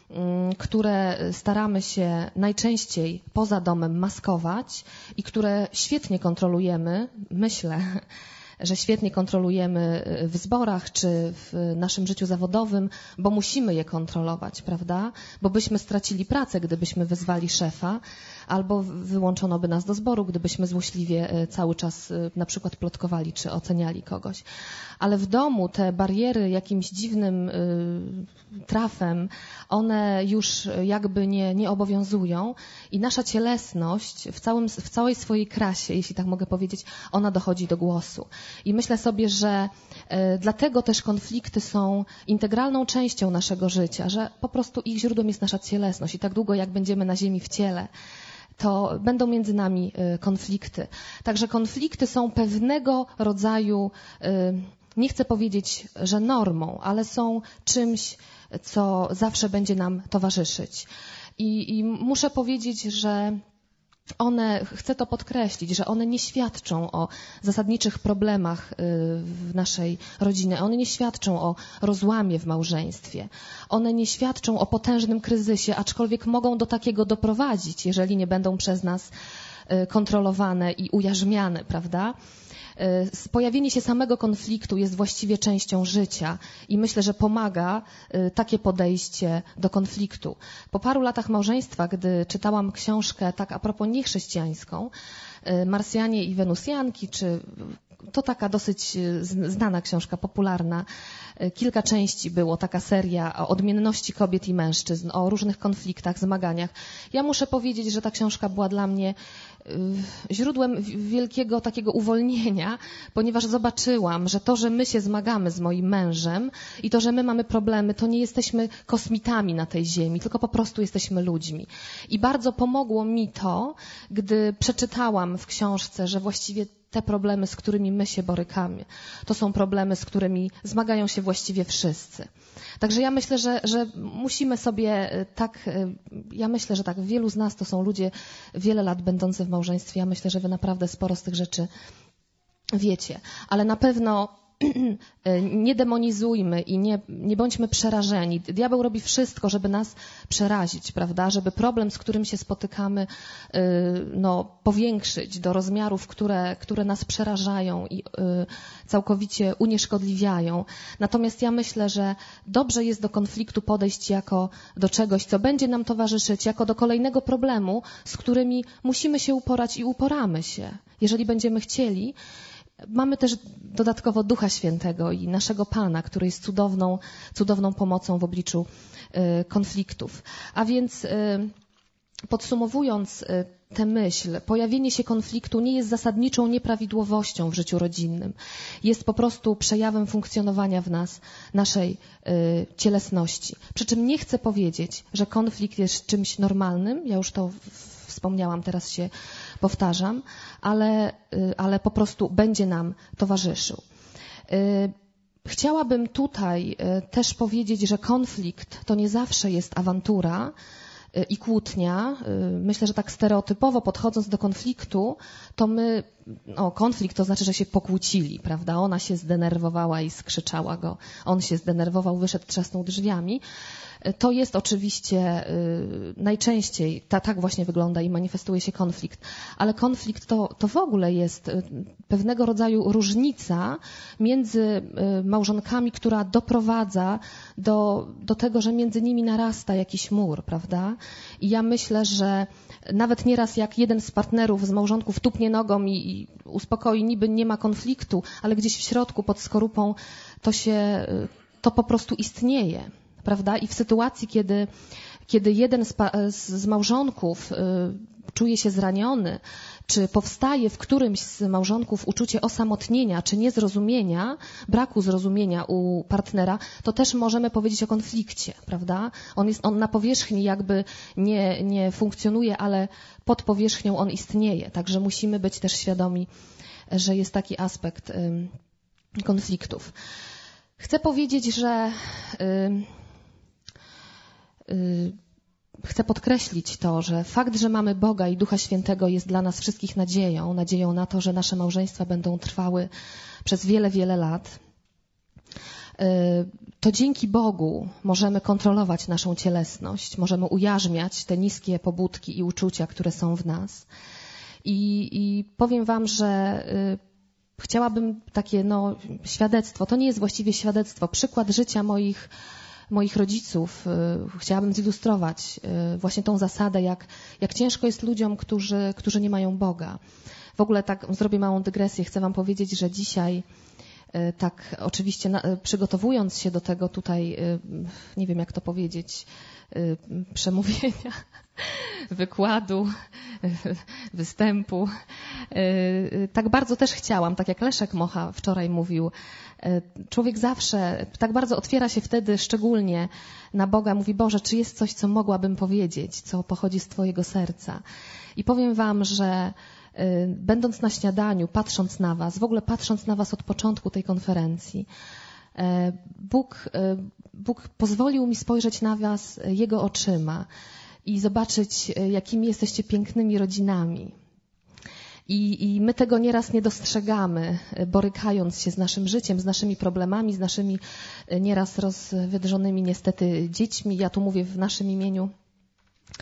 które staramy się najczęściej poza domem maskować i które świetnie kontrolujemy, myślę, że świetnie kontrolujemy w zborach czy w naszym życiu zawodowym, bo musimy je kontrolować, prawda? Bo byśmy stracili pracę, gdybyśmy wezwali szefa, albo wyłączono by nas do zboru, gdybyśmy złośliwie cały czas na przykład plotkowali czy oceniali kogoś. Ale w domu te bariery jakimś dziwnym y, trafem, one już jakby nie, nie obowiązują i nasza cielesność w, całym, w całej swojej krasie, jeśli tak mogę powiedzieć, ona dochodzi do głosu. I myślę sobie, że y, dlatego też konflikty są integralną częścią naszego życia, że po prostu ich źródłem jest nasza cielesność i tak długo jak będziemy na ziemi w ciele, to będą między nami y, konflikty. Także konflikty są pewnego rodzaju, y, nie chcę powiedzieć, że normą, ale są czymś, co zawsze będzie nam towarzyszyć. I, i muszę powiedzieć, że one, chcę to podkreślić, że one nie świadczą o zasadniczych problemach w naszej rodzinie. One nie świadczą o rozłamie w małżeństwie. One nie świadczą o potężnym kryzysie, aczkolwiek mogą do takiego doprowadzić, jeżeli nie będą przez nas kontrolowane i ujarzmiane, prawda? Pojawienie się samego konfliktu jest właściwie częścią życia i myślę, że pomaga takie podejście do konfliktu. Po paru latach małżeństwa, gdy czytałam książkę tak a propos niechrześcijańską, Marsjanie i Wenusjanki, czy to taka dosyć znana książka, popularna. Kilka części było, taka seria o odmienności kobiet i mężczyzn, o różnych konfliktach, zmaganiach. Ja muszę powiedzieć, że ta książka była dla mnie źródłem wielkiego takiego uwolnienia, ponieważ zobaczyłam, że to, że my się zmagamy z moim mężem i to, że my mamy problemy, to nie jesteśmy kosmitami na tej ziemi, tylko po prostu jesteśmy ludźmi. I bardzo pomogło mi to, gdy przeczytałam w książce, że właściwie te problemy, z którymi my się borykamy, to są problemy, z którymi zmagają się właściwie wszyscy. Także ja myślę, że, że musimy sobie tak, ja myślę, że tak, wielu z nas to są ludzie wiele lat będący w małżeństwie. Ja myślę, że wy naprawdę sporo z tych rzeczy wiecie, ale na pewno nie demonizujmy i nie, nie bądźmy przerażeni. Diabeł robi wszystko, żeby nas przerazić, prawda? Żeby problem, z którym się spotykamy, no, powiększyć do rozmiarów, które, które nas przerażają i całkowicie unieszkodliwiają. Natomiast ja myślę, że dobrze jest do konfliktu podejść jako do czegoś, co będzie nam towarzyszyć, jako do kolejnego problemu, z którymi musimy się uporać i uporamy się, jeżeli będziemy chcieli. Mamy też dodatkowo Ducha Świętego i naszego Pana, który jest cudowną, cudowną pomocą w obliczu y, konfliktów. A więc y, podsumowując y, tę myśl, pojawienie się konfliktu nie jest zasadniczą nieprawidłowością w życiu rodzinnym. Jest po prostu przejawem funkcjonowania w nas naszej y, cielesności. Przy czym nie chcę powiedzieć, że konflikt jest czymś normalnym. Ja już to w, wspomniałam, teraz się powtarzam, ale, ale po prostu będzie nam towarzyszył. Chciałabym tutaj też powiedzieć, że konflikt to nie zawsze jest awantura i kłótnia. Myślę, że tak stereotypowo podchodząc do konfliktu, to my, o, konflikt to znaczy, że się pokłócili, prawda? Ona się zdenerwowała i skrzyczała go. On się zdenerwował, wyszedł, trzasnął drzwiami. To jest oczywiście y, najczęściej, ta, tak właśnie wygląda i manifestuje się konflikt. Ale konflikt to, to w ogóle jest y, pewnego rodzaju różnica między y, małżonkami, która doprowadza do, do tego, że między nimi narasta jakiś mur, prawda? I ja myślę, że nawet nieraz jak jeden z partnerów, z małżonków tupnie nogą i, i uspokoi, niby nie ma konfliktu, ale gdzieś w środku pod skorupą to się, y, to po prostu istnieje. Prawda? I w sytuacji, kiedy, kiedy jeden z, z małżonków y, czuje się zraniony, czy powstaje w którymś z małżonków uczucie osamotnienia, czy niezrozumienia, braku zrozumienia u partnera, to też możemy powiedzieć o konflikcie, prawda? On jest, on na powierzchni jakby nie, nie funkcjonuje, ale pod powierzchnią on istnieje. Także musimy być też świadomi, że jest taki aspekt y, konfliktów. Chcę powiedzieć, że y, Chcę podkreślić to, że fakt, że mamy Boga i Ducha Świętego jest dla nas wszystkich nadzieją, nadzieją na to, że nasze małżeństwa będą trwały przez wiele, wiele lat. To dzięki Bogu możemy kontrolować naszą cielesność, możemy ujarzmiać te niskie pobudki i uczucia, które są w nas. I, i powiem wam, że chciałabym takie no, świadectwo, to nie jest właściwie świadectwo, przykład życia moich moich rodziców, chciałabym zilustrować właśnie tą zasadę, jak, jak ciężko jest ludziom, którzy, którzy nie mają Boga. W ogóle tak zrobię małą dygresję. Chcę wam powiedzieć, że dzisiaj tak oczywiście na, przygotowując się do tego tutaj, nie wiem jak to powiedzieć, przemówienia, wykładu, występu. Tak bardzo też chciałam, tak jak Leszek Mocha wczoraj mówił, człowiek zawsze tak bardzo otwiera się wtedy szczególnie na Boga, mówi: Boże, czy jest coś, co mogłabym powiedzieć, co pochodzi z Twojego serca. I powiem wam, że będąc na śniadaniu, patrząc na was, w ogóle patrząc na was od początku tej konferencji, Bóg, Bóg pozwolił mi spojrzeć na was Jego oczyma i zobaczyć, jakimi jesteście pięknymi rodzinami. I, I my tego nieraz nie dostrzegamy, borykając się z naszym życiem, z naszymi problemami, z naszymi nieraz rozwydrzonymi niestety dziećmi. Ja tu mówię w naszym imieniu.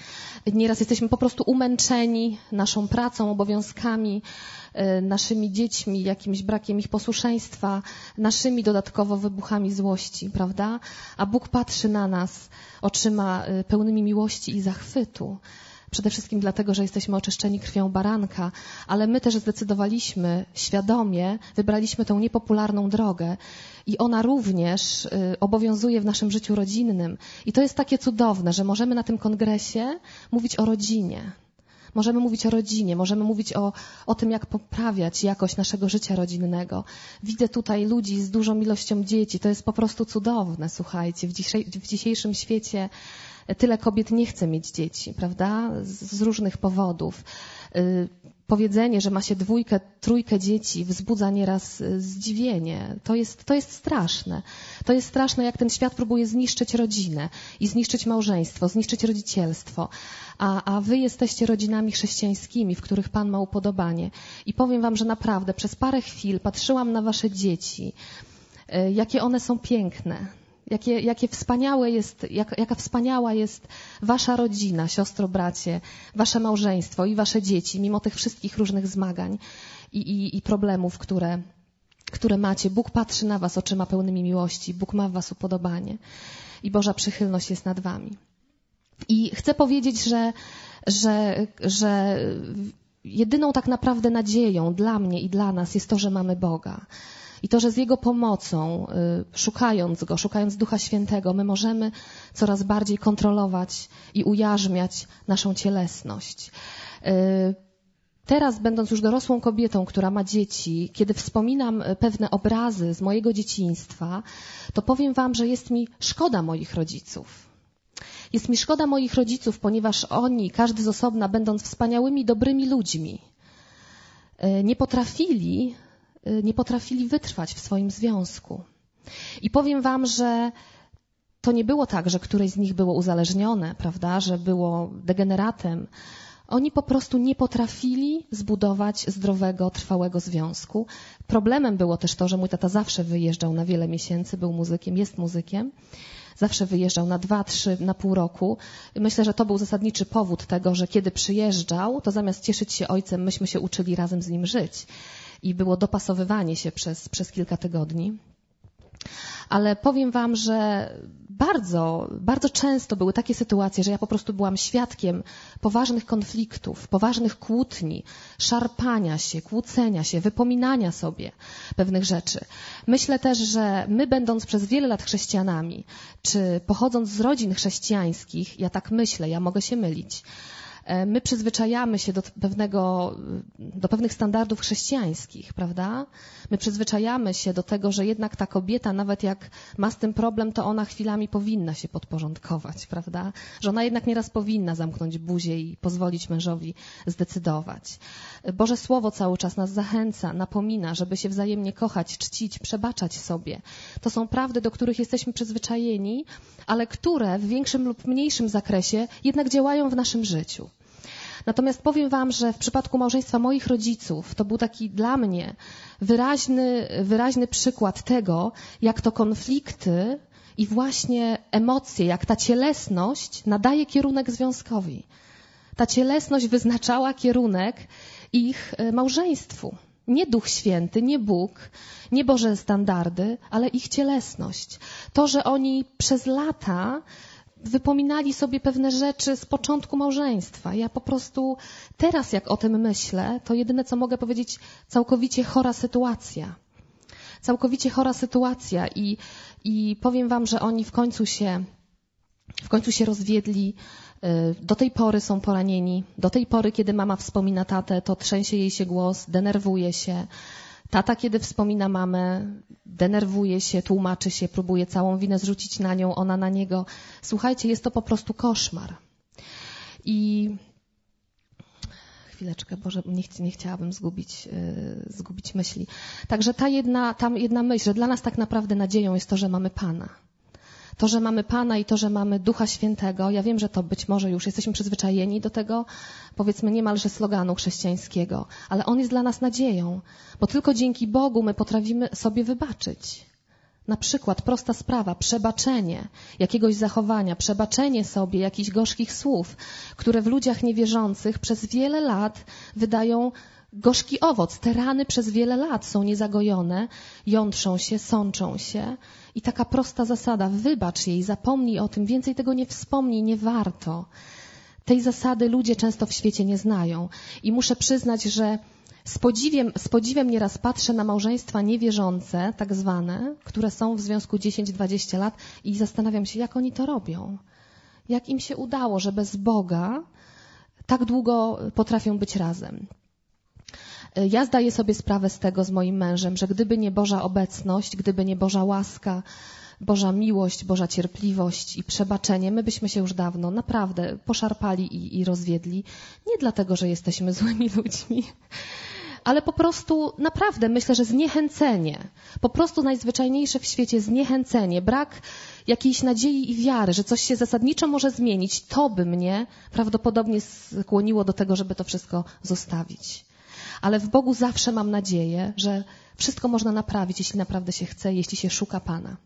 Nieraz jesteśmy po prostu umęczeni naszą pracą, obowiązkami, naszymi dziećmi, jakimś brakiem ich posłuszeństwa, naszymi dodatkowo wybuchami złości, prawda? A Bóg patrzy na nas oczyma pełnymi miłości i zachwytu. Przede wszystkim dlatego, że jesteśmy oczyszczeni krwią baranka, ale my też zdecydowaliśmy, świadomie wybraliśmy tę niepopularną drogę i ona również obowiązuje w naszym życiu rodzinnym. I to jest takie cudowne, że możemy na tym kongresie mówić o rodzinie. Możemy mówić o rodzinie, możemy mówić o, o tym, jak poprawiać jakość naszego życia rodzinnego. Widzę tutaj ludzi z dużą ilością dzieci. To jest po prostu cudowne, słuchajcie. W, dzisiej, w dzisiejszym świecie tyle kobiet nie chce mieć dzieci, prawda? Z, z różnych powodów. Yy, powiedzenie, że ma się dwójkę, trójkę dzieci wzbudza nieraz zdziwienie. To jest, to jest straszne. To jest straszne, jak ten świat próbuje zniszczyć rodzinę i zniszczyć małżeństwo, zniszczyć rodzicielstwo. A, a wy jesteście rodzinami chrześcijańskimi, w których Pan ma upodobanie. I powiem wam, że naprawdę przez parę chwil patrzyłam na wasze dzieci, yy, jakie one są piękne. Jakie, jakie wspaniałe jest, jak, jaka wspaniała jest wasza rodzina, siostro, bracie, wasze małżeństwo i wasze dzieci, mimo tych wszystkich różnych zmagań i, i, i problemów, które, które macie. Bóg patrzy na was oczyma pełnymi miłości, Bóg ma w was upodobanie i Boża przychylność jest nad wami. I chcę powiedzieć, że, że, że jedyną tak naprawdę nadzieją dla mnie i dla nas jest to, że mamy Boga. I to, że z Jego pomocą, szukając Go, szukając Ducha Świętego, my możemy coraz bardziej kontrolować i ujarzmiać naszą cielesność. Teraz, będąc już dorosłą kobietą, która ma dzieci, kiedy wspominam pewne obrazy z mojego dzieciństwa, to powiem wam, że jest mi szkoda moich rodziców. Jest mi szkoda moich rodziców, ponieważ oni, każdy z osobna, będąc wspaniałymi, dobrymi ludźmi, nie potrafili nie potrafili wytrwać w swoim związku. I powiem wam, że to nie było tak, że któreś z nich było uzależnione, prawda, że było degeneratem. Oni po prostu nie potrafili zbudować zdrowego, trwałego związku. Problemem było też to, że mój tata zawsze wyjeżdżał na wiele miesięcy, był muzykiem, jest muzykiem. Zawsze wyjeżdżał na dwa, trzy, na pół roku. Myślę, że to był zasadniczy powód tego, że kiedy przyjeżdżał, to zamiast cieszyć się ojcem, myśmy się uczyli razem z nim żyć. I było dopasowywanie się przez, przez kilka tygodni. Ale powiem wam, że bardzo, bardzo często były takie sytuacje, że ja po prostu byłam świadkiem poważnych konfliktów, poważnych kłótni, szarpania się, kłócenia się, wypominania sobie pewnych rzeczy. Myślę też, że my, będąc przez wiele lat chrześcijanami, czy pochodząc z rodzin chrześcijańskich, ja tak myślę, ja mogę się mylić, my przyzwyczajamy się do pewnego, do pewnych standardów chrześcijańskich, prawda? My przyzwyczajamy się do tego, że jednak ta kobieta, nawet jak ma z tym problem, to ona chwilami powinna się podporządkować, prawda? Że ona jednak nieraz powinna zamknąć buzię i pozwolić mężowi zdecydować. Boże Słowo cały czas nas zachęca, napomina, żeby się wzajemnie kochać, czcić, przebaczać sobie. To są prawdy, do których jesteśmy przyzwyczajeni, ale które w większym lub mniejszym zakresie jednak działają w naszym życiu. Natomiast powiem wam, że w przypadku małżeństwa moich rodziców to był taki dla mnie wyraźny, wyraźny przykład tego, jak to konflikty i właśnie emocje, jak ta cielesność nadaje kierunek związkowi. Ta cielesność wyznaczała kierunek ich małżeństwu. Nie Duch Święty, nie Bóg, nie Boże standardy, ale ich cielesność. To, że oni przez lata wypominali sobie pewne rzeczy z początku małżeństwa. Ja po prostu teraz, jak o tym myślę, to jedyne, co mogę powiedzieć, całkowicie chora sytuacja. Całkowicie chora sytuacja i, i powiem wam, że oni w końcu się, w końcu się rozwiedli. Do tej pory są poranieni. Do tej pory, kiedy mama wspomina tatę, to trzęsie jej się głos, denerwuje się. Tata, kiedy wspomina mamę, denerwuje się, tłumaczy się, próbuje całą winę zrzucić na nią, ona na niego. Słuchajcie, jest to po prostu koszmar. I chwileczkę, Boże, nie, ch- nie chciałabym zgubić, yy, zgubić myśli. Także ta jedna, tam jedna myśl, że dla nas tak naprawdę nadzieją jest to, że mamy Pana. To, że mamy Pana i to, że mamy Ducha Świętego, ja wiem, że to być może już jesteśmy przyzwyczajeni do tego, powiedzmy niemalże sloganu chrześcijańskiego, ale on jest dla nas nadzieją, bo tylko dzięki Bogu my potrafimy sobie wybaczyć. Na przykład prosta sprawa, przebaczenie jakiegoś zachowania, przebaczenie sobie jakichś gorzkich słów, które w ludziach niewierzących przez wiele lat wydają gorzki owoc. Te rany przez wiele lat są niezagojone, jątrzą się, sączą się. I taka prosta zasada, wybacz jej, zapomnij o tym, więcej tego nie wspomnij, nie warto. Tej zasady ludzie często w świecie nie znają. I muszę przyznać, że z podziwiem, z podziwem nieraz patrzę na małżeństwa niewierzące, tak zwane, które są w związku dziesięć dwadzieścia lat i zastanawiam się, jak oni to robią. Jak im się udało, że bez Boga tak długo potrafią być razem. Ja zdaję sobie sprawę z tego z moim mężem, że gdyby nie Boża obecność, gdyby nie Boża łaska, Boża miłość, Boża cierpliwość i przebaczenie, my byśmy się już dawno naprawdę poszarpali i, i rozwiedli. Nie dlatego, że jesteśmy złymi ludźmi, ale po prostu naprawdę myślę, że zniechęcenie, po prostu najzwyczajniejsze w świecie zniechęcenie, brak jakiejś nadziei i wiary, że coś się zasadniczo może zmienić, to by mnie prawdopodobnie skłoniło do tego, żeby to wszystko zostawić. Ale w Bogu zawsze mam nadzieję, że wszystko można naprawić, jeśli naprawdę się chce, jeśli się szuka Pana.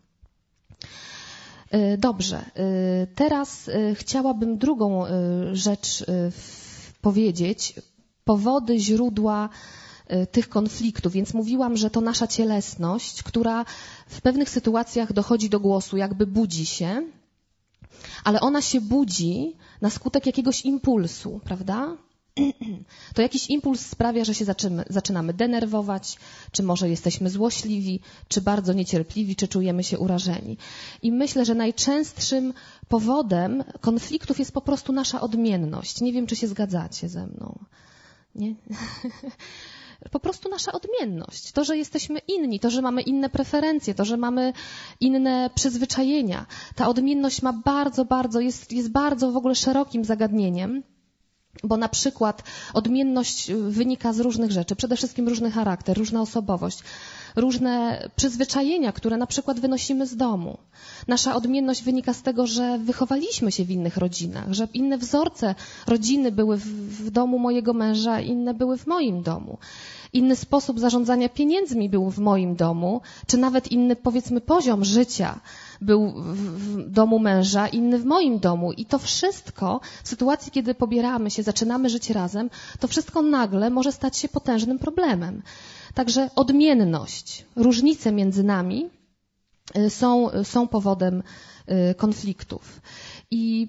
Dobrze, teraz chciałabym drugą rzecz powiedzieć. Powody, źródła tych konfliktów. Więc mówiłam, że to nasza cielesność, która w pewnych sytuacjach dochodzi do głosu, jakby budzi się, ale ona się budzi na skutek jakiegoś impulsu, prawda? To jakiś impuls sprawia, że się zaczynamy, zaczynamy denerwować, czy może jesteśmy złośliwi, czy bardzo niecierpliwi, czy czujemy się urażeni. I myślę, że najczęstszym powodem konfliktów jest po prostu nasza odmienność. Nie wiem, czy się zgadzacie ze mną. Nie? Po prostu nasza odmienność. To, że jesteśmy inni, to, że mamy inne preferencje, to, że mamy inne przyzwyczajenia. Ta odmienność ma bardzo, bardzo, jest, jest bardzo w ogóle szerokim zagadnieniem. Bo na przykład odmienność wynika z różnych rzeczy, przede wszystkim różny charakter, różna osobowość, różne przyzwyczajenia, które na przykład wynosimy z domu. Nasza odmienność wynika z tego, że wychowaliśmy się w innych rodzinach, że inne wzorce rodziny były w, w domu mojego męża, inne były w moim domu. Inny sposób zarządzania pieniędzmi był w moim domu, czy nawet inny, powiedzmy, poziom życia był w domu męża, inny w moim domu. I to wszystko, w sytuacji, kiedy pobieramy się, zaczynamy żyć razem, to wszystko nagle może stać się potężnym problemem. Także odmienność, różnice między nami są, są powodem konfliktów. I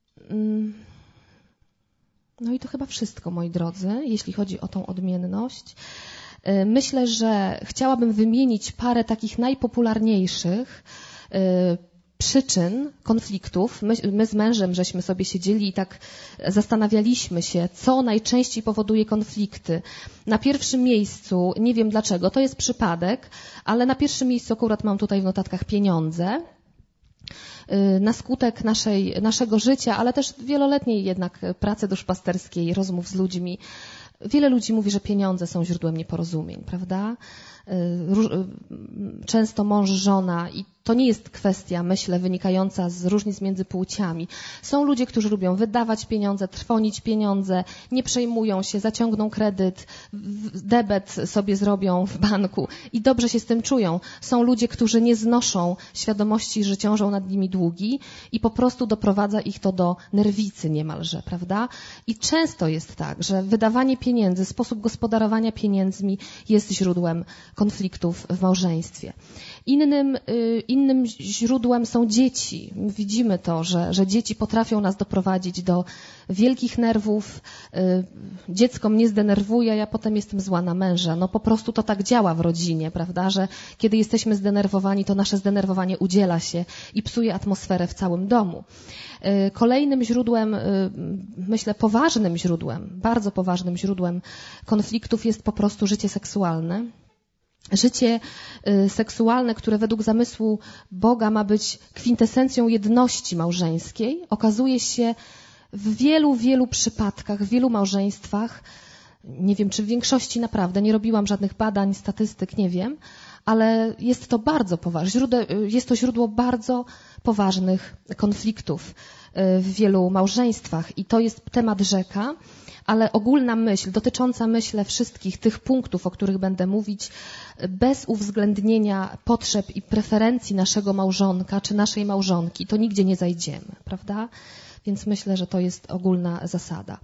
no i to chyba wszystko, moi drodzy, jeśli chodzi o tą odmienność. Myślę, że chciałabym wymienić parę takich najpopularniejszych przyczyn konfliktów. My, my z mężem żeśmy sobie siedzieli i tak zastanawialiśmy się, co najczęściej powoduje konflikty. Na pierwszym miejscu, nie wiem dlaczego, to jest przypadek, ale na pierwszym miejscu akurat mam tutaj w notatkach pieniądze. Na skutek naszej, naszego życia, ale też wieloletniej jednak pracy duszpasterskiej, rozmów z ludźmi. Wiele ludzi mówi, że pieniądze są źródłem nieporozumień, prawda? Często mąż, żona i to nie jest kwestia, myślę, wynikająca z różnic między płciami. Są ludzie, którzy lubią wydawać pieniądze, trwonić pieniądze, nie przejmują się, zaciągną kredyt, debet sobie zrobią w banku i dobrze się z tym czują. Są ludzie, którzy nie znoszą świadomości, że ciążą nad nimi długi i po prostu doprowadza ich to do nerwicy niemalże, prawda? I często jest tak, że wydawanie pieniędzy, sposób gospodarowania pieniędzmi jest źródłem konfliktów w małżeństwie. Innym, innym źródłem są dzieci. Widzimy to, że, że dzieci potrafią nas doprowadzić do wielkich nerwów. Dziecko mnie zdenerwuje, ja potem jestem zła na męża. No po prostu to tak działa w rodzinie, prawda, że kiedy jesteśmy zdenerwowani, to nasze zdenerwowanie udziela się i psuje atmosferę w całym domu. Kolejnym źródłem, myślę poważnym źródłem, bardzo poważnym źródłem konfliktów jest po prostu życie seksualne. Życie seksualne, które według zamysłu Boga ma być kwintesencją jedności małżeńskiej, okazuje się w wielu, wielu przypadkach, w wielu małżeństwach, nie wiem czy w większości naprawdę, nie robiłam żadnych badań, statystyk, nie wiem, ale jest to bardzo poważne, jest to źródło bardzo poważnych konfliktów w wielu małżeństwach i to jest temat rzeka. ale ogólna myśl, dotycząca myślę wszystkich tych punktów, o których będę mówić, bez uwzględnienia potrzeb i preferencji naszego małżonka czy naszej małżonki, to nigdzie nie zajdziemy, prawda? Więc myślę, że to jest ogólna zasada.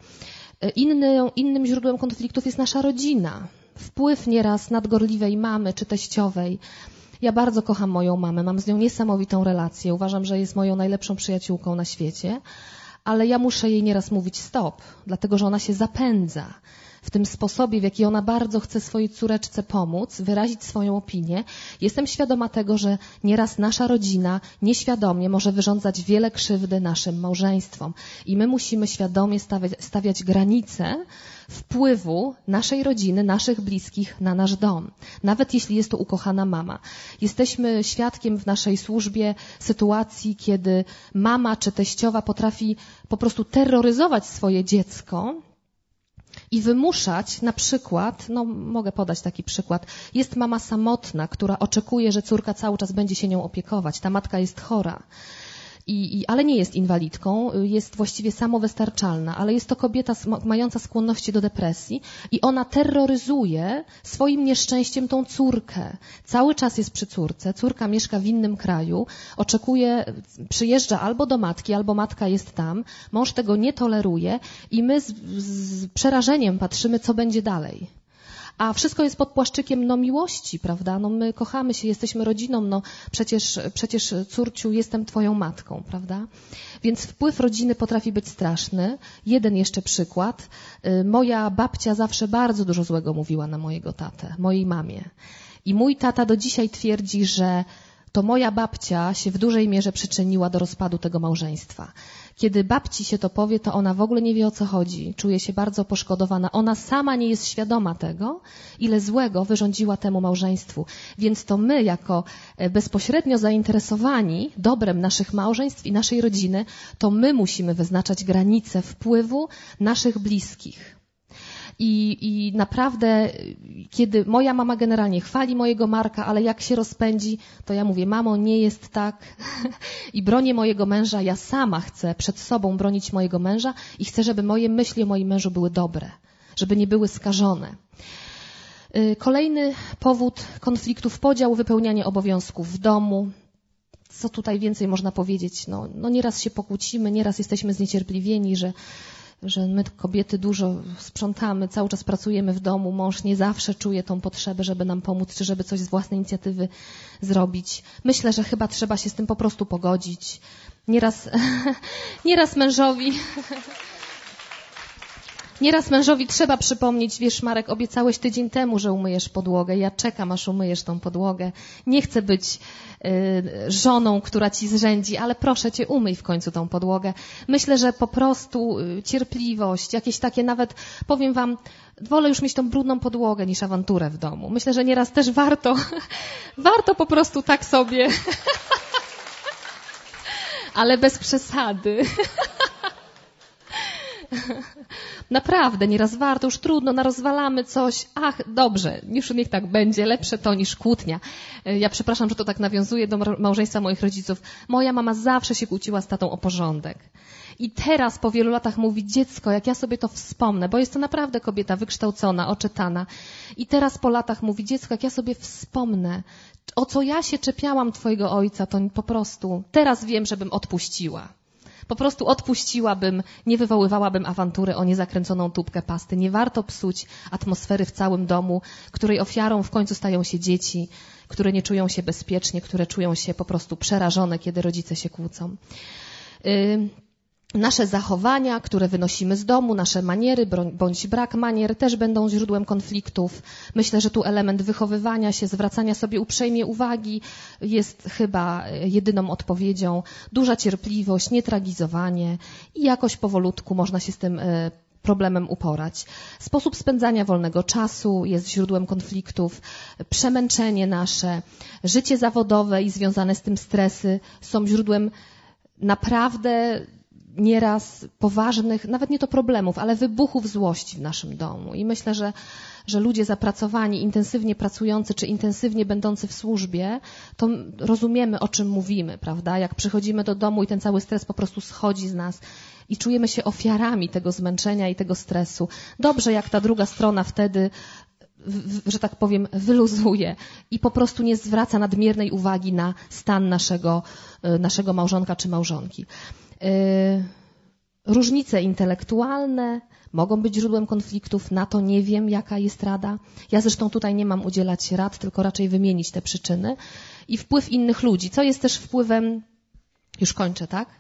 Inny, innym źródłem konfliktów jest nasza rodzina. Wpływ nieraz nadgorliwej mamy czy teściowej. Ja bardzo kocham moją mamę, mam z nią niesamowitą relację. Uważam, że jest moją najlepszą przyjaciółką na świecie, ale ja muszę jej nieraz mówić stop, dlatego że ona się zapędza w tym sposobie, w jaki ona bardzo chce swojej córeczce pomóc, wyrazić swoją opinię. Jestem świadoma tego, że nieraz nasza rodzina nieświadomie może wyrządzać wiele krzywdy naszym małżeństwom i my musimy świadomie stawiać, stawiać granice wpływu naszej rodziny, naszych bliskich na nasz dom. Nawet jeśli jest to ukochana mama. Jesteśmy świadkiem w naszej służbie sytuacji, kiedy mama czy teściowa potrafi po prostu terroryzować swoje dziecko i wymuszać na przykład, no mogę podać taki przykład, jest mama samotna, która oczekuje, że córka cały czas będzie się nią opiekować. Ta matka jest chora. I, i, ale nie jest inwalidką, jest właściwie samowystarczalna, ale jest to kobieta mająca skłonności do depresji i ona terroryzuje swoim nieszczęściem tą córkę. Cały czas jest przy córce, córka mieszka w innym kraju, oczekuje, przyjeżdża albo do matki, albo matka jest tam, mąż tego nie toleruje i my z, z przerażeniem patrzymy, co będzie dalej. A wszystko jest pod płaszczykiem no miłości, prawda? No my kochamy się, jesteśmy rodziną, no przecież, przecież córciu, jestem twoją matką, prawda? Więc wpływ rodziny potrafi być straszny. Jeden jeszcze przykład. Moja babcia zawsze bardzo dużo złego mówiła na mojego tatę, mojej mamie. I mój tata do dzisiaj twierdzi, że to moja babcia się w dużej mierze przyczyniła do rozpadu tego małżeństwa. Kiedy babci się to powie, to ona w ogóle nie wie, o co chodzi. Czuje się bardzo poszkodowana. Ona sama nie jest świadoma tego, ile złego wyrządziła temu małżeństwu. Więc to my, jako bezpośrednio zainteresowani dobrem naszych małżeństw i naszej rodziny, to my musimy wyznaczać granice wpływu naszych bliskich. I, I naprawdę, kiedy moja mama generalnie chwali mojego Marka, ale jak się rozpędzi, to ja mówię, mamo, nie jest tak i bronię mojego męża. Ja sama chcę przed sobą bronić mojego męża i chcę, żeby moje myśli o moim mężu były dobre, żeby nie były skażone. Kolejny powód konfliktów, podział, wypełnianie obowiązków w domu. Co tutaj więcej można powiedzieć? No, no nieraz się pokłócimy, nieraz jesteśmy zniecierpliwieni, że że my kobiety dużo sprzątamy, cały czas pracujemy w domu, mąż nie zawsze czuje tą potrzebę, żeby nam pomóc, czy żeby coś z własnej inicjatywy zrobić. Myślę, że chyba trzeba się z tym po prostu pogodzić. Nieraz, nieraz mężowi... Nieraz mężowi trzeba przypomnieć, wiesz Marek, obiecałeś tydzień temu, że umyjesz podłogę. Ja czekam, aż umyjesz tą podłogę. Nie chcę być y, żoną, która ci zrzędzi, ale proszę cię, umyj w końcu tą podłogę. Myślę, że po prostu y, cierpliwość, jakieś takie nawet, powiem wam, wolę już mieć tą brudną podłogę niż awanturę w domu. Myślę, że nieraz też warto, warto po prostu tak sobie, ale bez przesady. Naprawdę, nieraz warto, już trudno, narozwalamy coś, ach, dobrze, już niech tak będzie, lepsze to niż kłótnia. Ja przepraszam, że to tak nawiązuje do małżeństwa moich rodziców. Moja mama zawsze się kłóciła z tatą o porządek. I teraz po wielu latach mówi, dziecko, jak ja sobie to wspomnę, bo jest to naprawdę kobieta wykształcona, oczytana. I teraz po latach mówi, dziecko, jak ja sobie wspomnę, o co ja się czepiałam twojego ojca, to po prostu teraz wiem, żebym odpuściła. Po prostu odpuściłabym, nie wywoływałabym awantury o niezakręconą tubkę pasty. Nie warto psuć atmosfery w całym domu, której ofiarą w końcu stają się dzieci, które nie czują się bezpiecznie, które czują się po prostu przerażone, kiedy rodzice się kłócą. Yy, nasze zachowania, które wynosimy z domu, nasze maniery bądź brak manier też będą źródłem konfliktów. Myślę, że tu element wychowywania się, zwracania sobie uprzejmie uwagi jest chyba jedyną odpowiedzią. Duża cierpliwość, nietragizowanie i jakoś powolutku można się z tym problemem uporać. Sposób spędzania wolnego czasu jest źródłem konfliktów. Przemęczenie nasze, życie zawodowe i związane z tym stresy są źródłem naprawdę nieraz poważnych, nawet nie to problemów, ale wybuchów złości w naszym domu. I myślę, że, że ludzie zapracowani, intensywnie pracujący, czy intensywnie będący w służbie, to rozumiemy, o czym mówimy, prawda? Jak przychodzimy do domu i ten cały stres po prostu schodzi z nas i czujemy się ofiarami tego zmęczenia i tego stresu. Dobrze, jak ta druga strona wtedy, w, że tak powiem, wyluzuje i po prostu nie zwraca nadmiernej uwagi na stan naszego, naszego małżonka czy małżonki. Różnice intelektualne mogą być źródłem konfliktów, na to nie wiem, jaka jest rada. Ja zresztą tutaj nie mam udzielać rad, tylko raczej wymienić te przyczyny. I wpływ innych ludzi, co jest też wpływem... Już kończę, tak?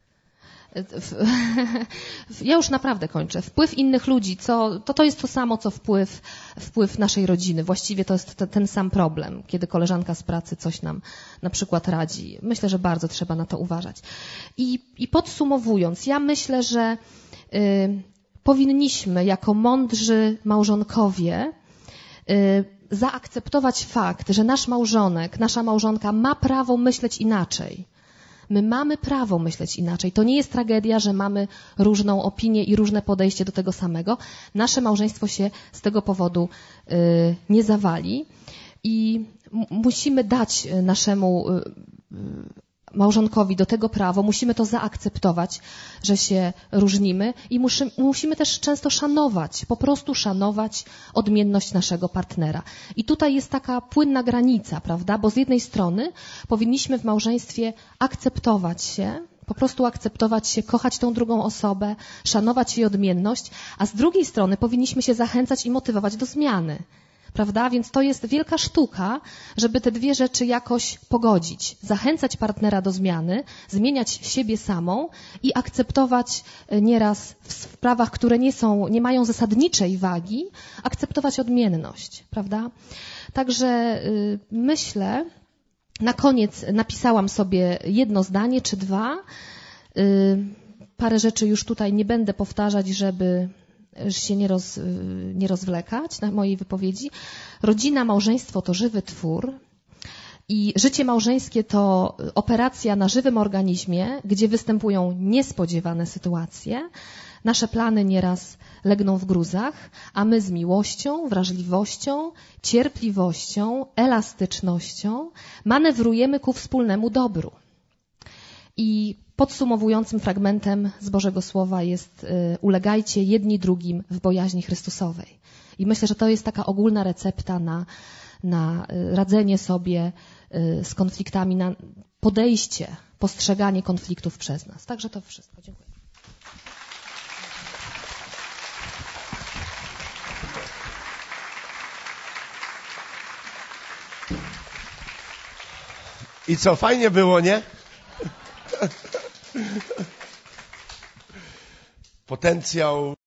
Ja już naprawdę kończę. Wpływ innych ludzi, co, to, to jest to samo, co wpływ, wpływ naszej rodziny. Właściwie to jest te, ten sam problem, kiedy koleżanka z pracy coś nam na przykład radzi. Myślę, że bardzo trzeba na to uważać. I, i podsumowując, ja myślę, że y, powinniśmy jako mądrzy małżonkowie y, zaakceptować fakt, że nasz małżonek, nasza małżonka ma prawo myśleć inaczej. My mamy prawo myśleć inaczej. To nie jest tragedia, że mamy różną opinię i różne podejście do tego samego. Nasze małżeństwo się z tego powodu y, nie zawali i m- musimy dać naszemu y, y, małżonkowi do tego prawo, musimy to zaakceptować, że się różnimy i muszy, musimy też często szanować, po prostu szanować odmienność naszego partnera. I tutaj jest taka płynna granica, prawda? Bo z jednej strony powinniśmy w małżeństwie akceptować się, po prostu akceptować się, kochać tą drugą osobę, szanować jej odmienność, a z drugiej strony powinniśmy się zachęcać i motywować do zmiany. Prawda? Więc to jest wielka sztuka, żeby te dwie rzeczy jakoś pogodzić. Zachęcać partnera do zmiany, zmieniać siebie samą i akceptować nieraz w sprawach, które nie są, nie mają zasadniczej wagi, akceptować odmienność. Prawda? Także y, myślę, na koniec napisałam sobie jedno zdanie czy dwa. Y, parę rzeczy już tutaj nie będę powtarzać, żeby się nie, roz, nie rozwlekać na mojej wypowiedzi. Rodzina, małżeństwo to żywy twór i życie małżeńskie to operacja na żywym organizmie, gdzie występują niespodziewane sytuacje. Nasze plany nieraz legną w gruzach, a my z miłością, wrażliwością, cierpliwością, elastycznością manewrujemy ku wspólnemu dobru. I podsumowującym fragmentem z Bożego Słowa jest y, ulegajcie jedni drugim w bojaźni Chrystusowej. I myślę, że to jest taka ogólna recepta na, na y, radzenie sobie y, z konfliktami, na podejście, postrzeganie konfliktów przez nas. Także to wszystko. Dziękuję. I co, fajnie było, nie? Potencjał